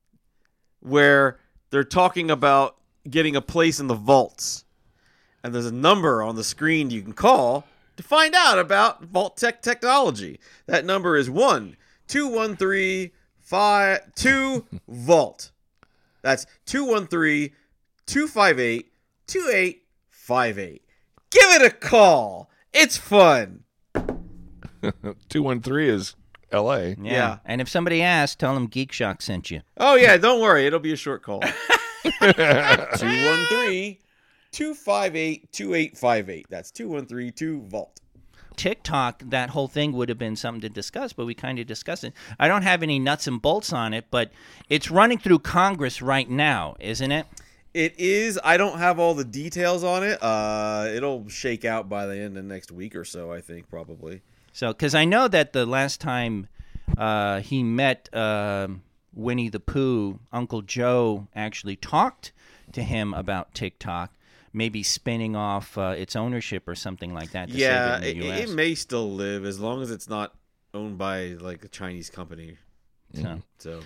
where they're talking about getting a place in the vaults. And there's a number on the screen you can call to find out about Vault Tech technology. That number is one two one three five two Vault. That's two one three two five eight two eight five eight. Give it a call. It's fun.
Two one three is L A.
Yeah.
Yeah.
And if somebody asks, tell them Geek Shock sent you.
Oh, yeah, don't worry. It'll be a short call. two one three two five eight two eight five eight. That's two one three two Vault.
TikTok, that whole thing would have been something to discuss, but we kind of discussed it. I don't have any nuts and bolts on it, but it's running through Congress right now, isn't it?
It is. I don't have all the details on it. Uh, it'll shake out by the end of next week or so, I think, probably.
So, because I know that the last time uh, he met um Winnie the Pooh, Uncle Joe actually talked to him about TikTok, maybe spinning off uh, its ownership or something like that. To
Yeah,
save it, in
it,
the U S.
it may still live as long as it's not owned by like a Chinese company.
So.
So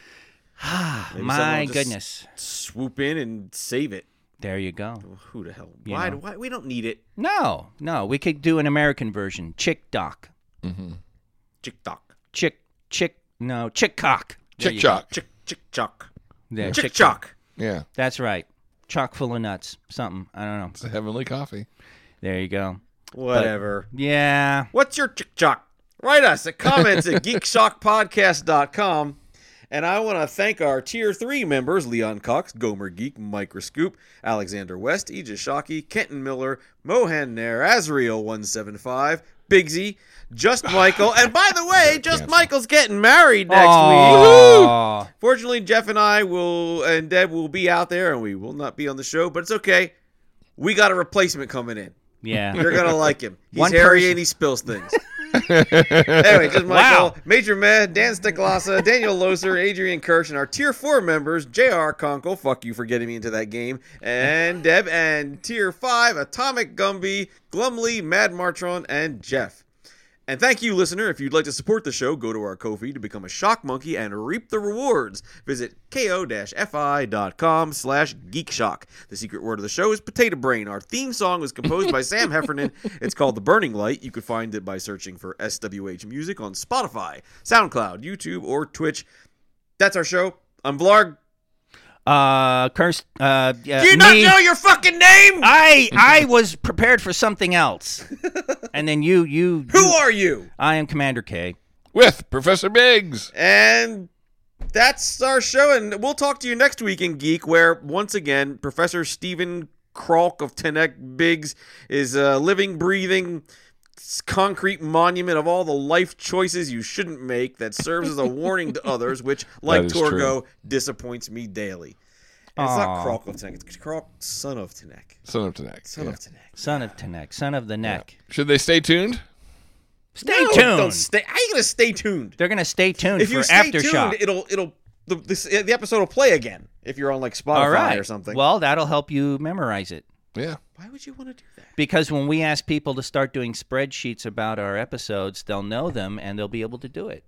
Ah,
Maybe someone
my
will just-
goodness.
swoop in and save it.
There you go.
Who the hell?
You
Why?
know.
Why? We don't need it.
No, no, we could do an American version. Chick Doc.
Chick tock.
Chick, chick, no, chick cock. There
Chick
you go.
chock.
Chick chick chock.
There,
Chick
chick
chock.
Yeah,
That's right. Chock full of nuts. Something. I don't know.
it's a heavenly coffee.
There you go.
Whatever.
Yeah.
What's your chick chock? Write us at comments at geek shock podcast dot com. And I want to thank our Tier three members, Leon Cox, Gomer Geek, Microscoop, Alexander West, Aegis Shockey, Kenton Miller, Mohan Nair, Azrael one seven five, Bigsy, Just Michael. And by the way, Just
Cancel.
Michael's getting married next week.
Aw.
Fortunately, Jeff and I will and Deb will be out there, and we will not be on the show, but it's okay. We got a replacement coming in.
Yeah.
You're gonna like him. He's
One
hairy
person.
and he spills things. Anyway, just Michael,
Wow.
Major Med, Dan Stiklasa, Daniel Loser, Adrian Kirsch, and our Tier four members, J R Conkle, fuck you for getting me into that game, and Deb, and Tier five, Atomic Gumby, Glumly, Mad Martron, and Jeff. And thank you, listener. If you'd like to support the show, go to our Ko-fi to become a shock monkey and reap the rewards. Visit ko-fi.com slash geekshock. The secret word of the show is potato brain. Our theme song was composed by Sam Heffernan. It's called The Burning Light. You could find it by searching for S W H Music on Spotify, SoundCloud, YouTube, or Twitch. That's our show. I'm Vlarg.
Uh, cursed. Uh, yeah,
Do you not
me,
know your fucking name?
I I was prepared for something else, and then you you.
Who
you-
are you?
I am Commander K.
With Professor Biggs.
And that's our show, and we'll talk to you next week in Geek, where, once again, Professor Stephen Kralk of Tenek Biggs is a living, breathing, concrete monument of all the life choices you shouldn't make that serves as a warning to others, which, like
is
Torgo,
true.
disappoints me daily. And it's
Aw.
not Kralk of Tenek, it's Kralk, son of Tenek.
Son of Tenek.
Son
yeah.
of Tenek.
Son of Tenek, son of the neck.
Should they stay tuned?
Stay
No,
tuned.
Don't stay. How are you gonna stay tuned?
They're gonna stay tuned
If
for
you stay
Aftershock.
tuned, it'll it'll the this, the episode will play again if you're on like Spotify
All right.
or something.
Well, that'll help you memorize it.
Yeah.
Why would you want to do that?
Because when we ask people to start doing spreadsheets about our episodes, they'll know them and they'll be able to do it.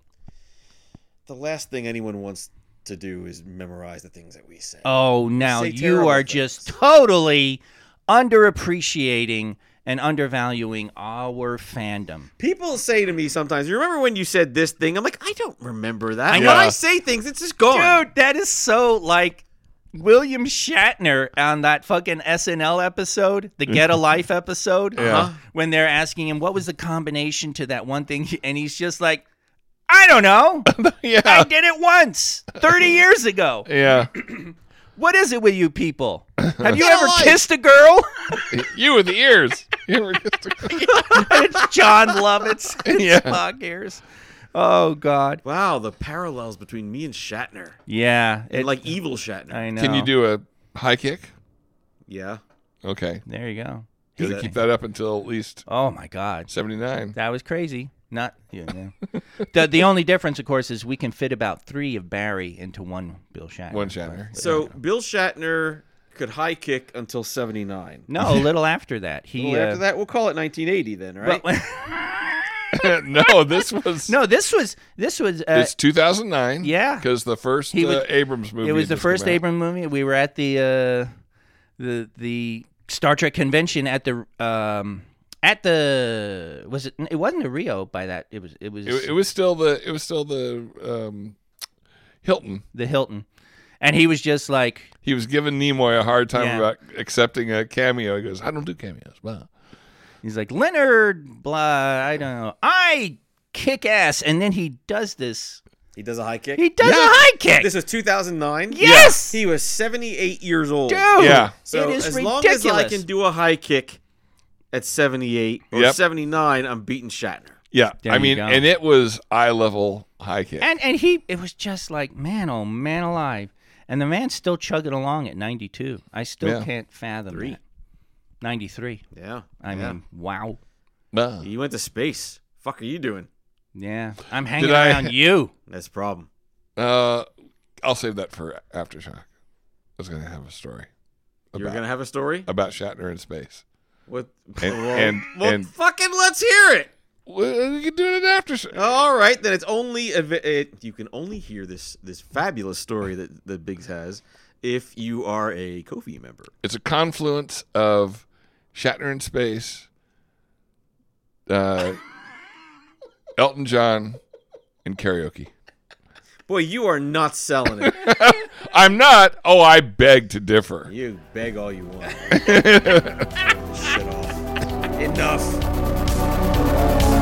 The last thing anyone wants to do is memorize the things that we say.
Oh, now
Say
you
terrible
are
things.
just totally underappreciating and undervaluing our fandom.
People say to me sometimes, "You remember when you said this thing?" I'm like, "I don't remember that."
I
When
know.
I say things, it's just gone.
Dude, that is so like William Shatner on that fucking S N L episode, the Get a Life episode,
Uh-huh.
when they're asking him what was the combination to that one thing, and he's just like, I don't know. I
Yeah.
did it once thirty years ago.
Yeah.
What is it with you people? Have you
Get a
ever
life.
kissed a girl?
You with the ears. You ever kissed a-
It's John Lovitz. It's
Yeah.
Spock ears. Oh, God.
Wow, the parallels between me and Shatner,
Yeah.
and
it-
like evil Shatner.
I know.
Can you do a high kick?
Yeah.
Okay.
There you go.
Got to
that-
keep that up until at least
Oh, my God.
seventy-nine.
That was crazy. Not yeah, yeah. the the only difference, of course, is we can fit about three of Barry into one Bill Shatner.
One Shatner.
So Bill Shatner could high kick until seventy-nine.
No, a little after that. He
Well,
uh,
after that, we'll call it nineteen eighty then, right?
but-
No, this was.
no, this was this was uh,
It's two thousand nine.
yeah.
Because the first
He
uh,
was-
Abrams movie.
it was
had
the
just
first
come out.
Abrams movie. We were at the uh, the the Star Trek convention at the um at the was it it wasn't the Rio by that it was it was
It, it was still the. It was still the um, Hilton.
the Hilton, and he was just like
He was giving Nimoy a hard time
Yeah.
about accepting a cameo. He goes, "I don't do cameos." Wow.
he's like Leonard blah I don't know I kick ass, and then he does this
He does a high kick.
he does
Yeah.
a high kick.
This is two thousand nine.
Yes!
He was seventy-eight years old.
Dude,
Yeah.
So
it is
as
ridiculous.
long as I can do a high kick at seventy-eight or
Yep.
seventy-nine, I'm beating Shatner.
Yeah.
There
I
you
mean,
go.
and it was eye level high kick.
And and he it was just like, man, oh man alive. And the man's still chugging along at ninety-two. I still
Yeah.
can't fathom
Three.
that. ninety-three.
Yeah.
I
yeah.
mean, wow.
Nah.
He went to space. Fuck are you doing?
Yeah. I'm hanging
Did I-
around you.
That's the problem.
Uh, I'll save that for Aftershock. I was going to have a story
You're
about,
gonna have a story?
about Shatner in space.
What?
And-
well,
and-
well,
and-
fucking let's hear it.
Well, you can do it in Aftershock.
All right, then it's only av- it, you can only hear this this fabulous story that that Biggs has if you are a Ko-fi member.
It's a confluence of Shatner in space, uh, Elton John, and karaoke.
Boy, you are not selling it.
I'm not. Oh, I beg to differ.
You beg all you want. Shut off. Enough.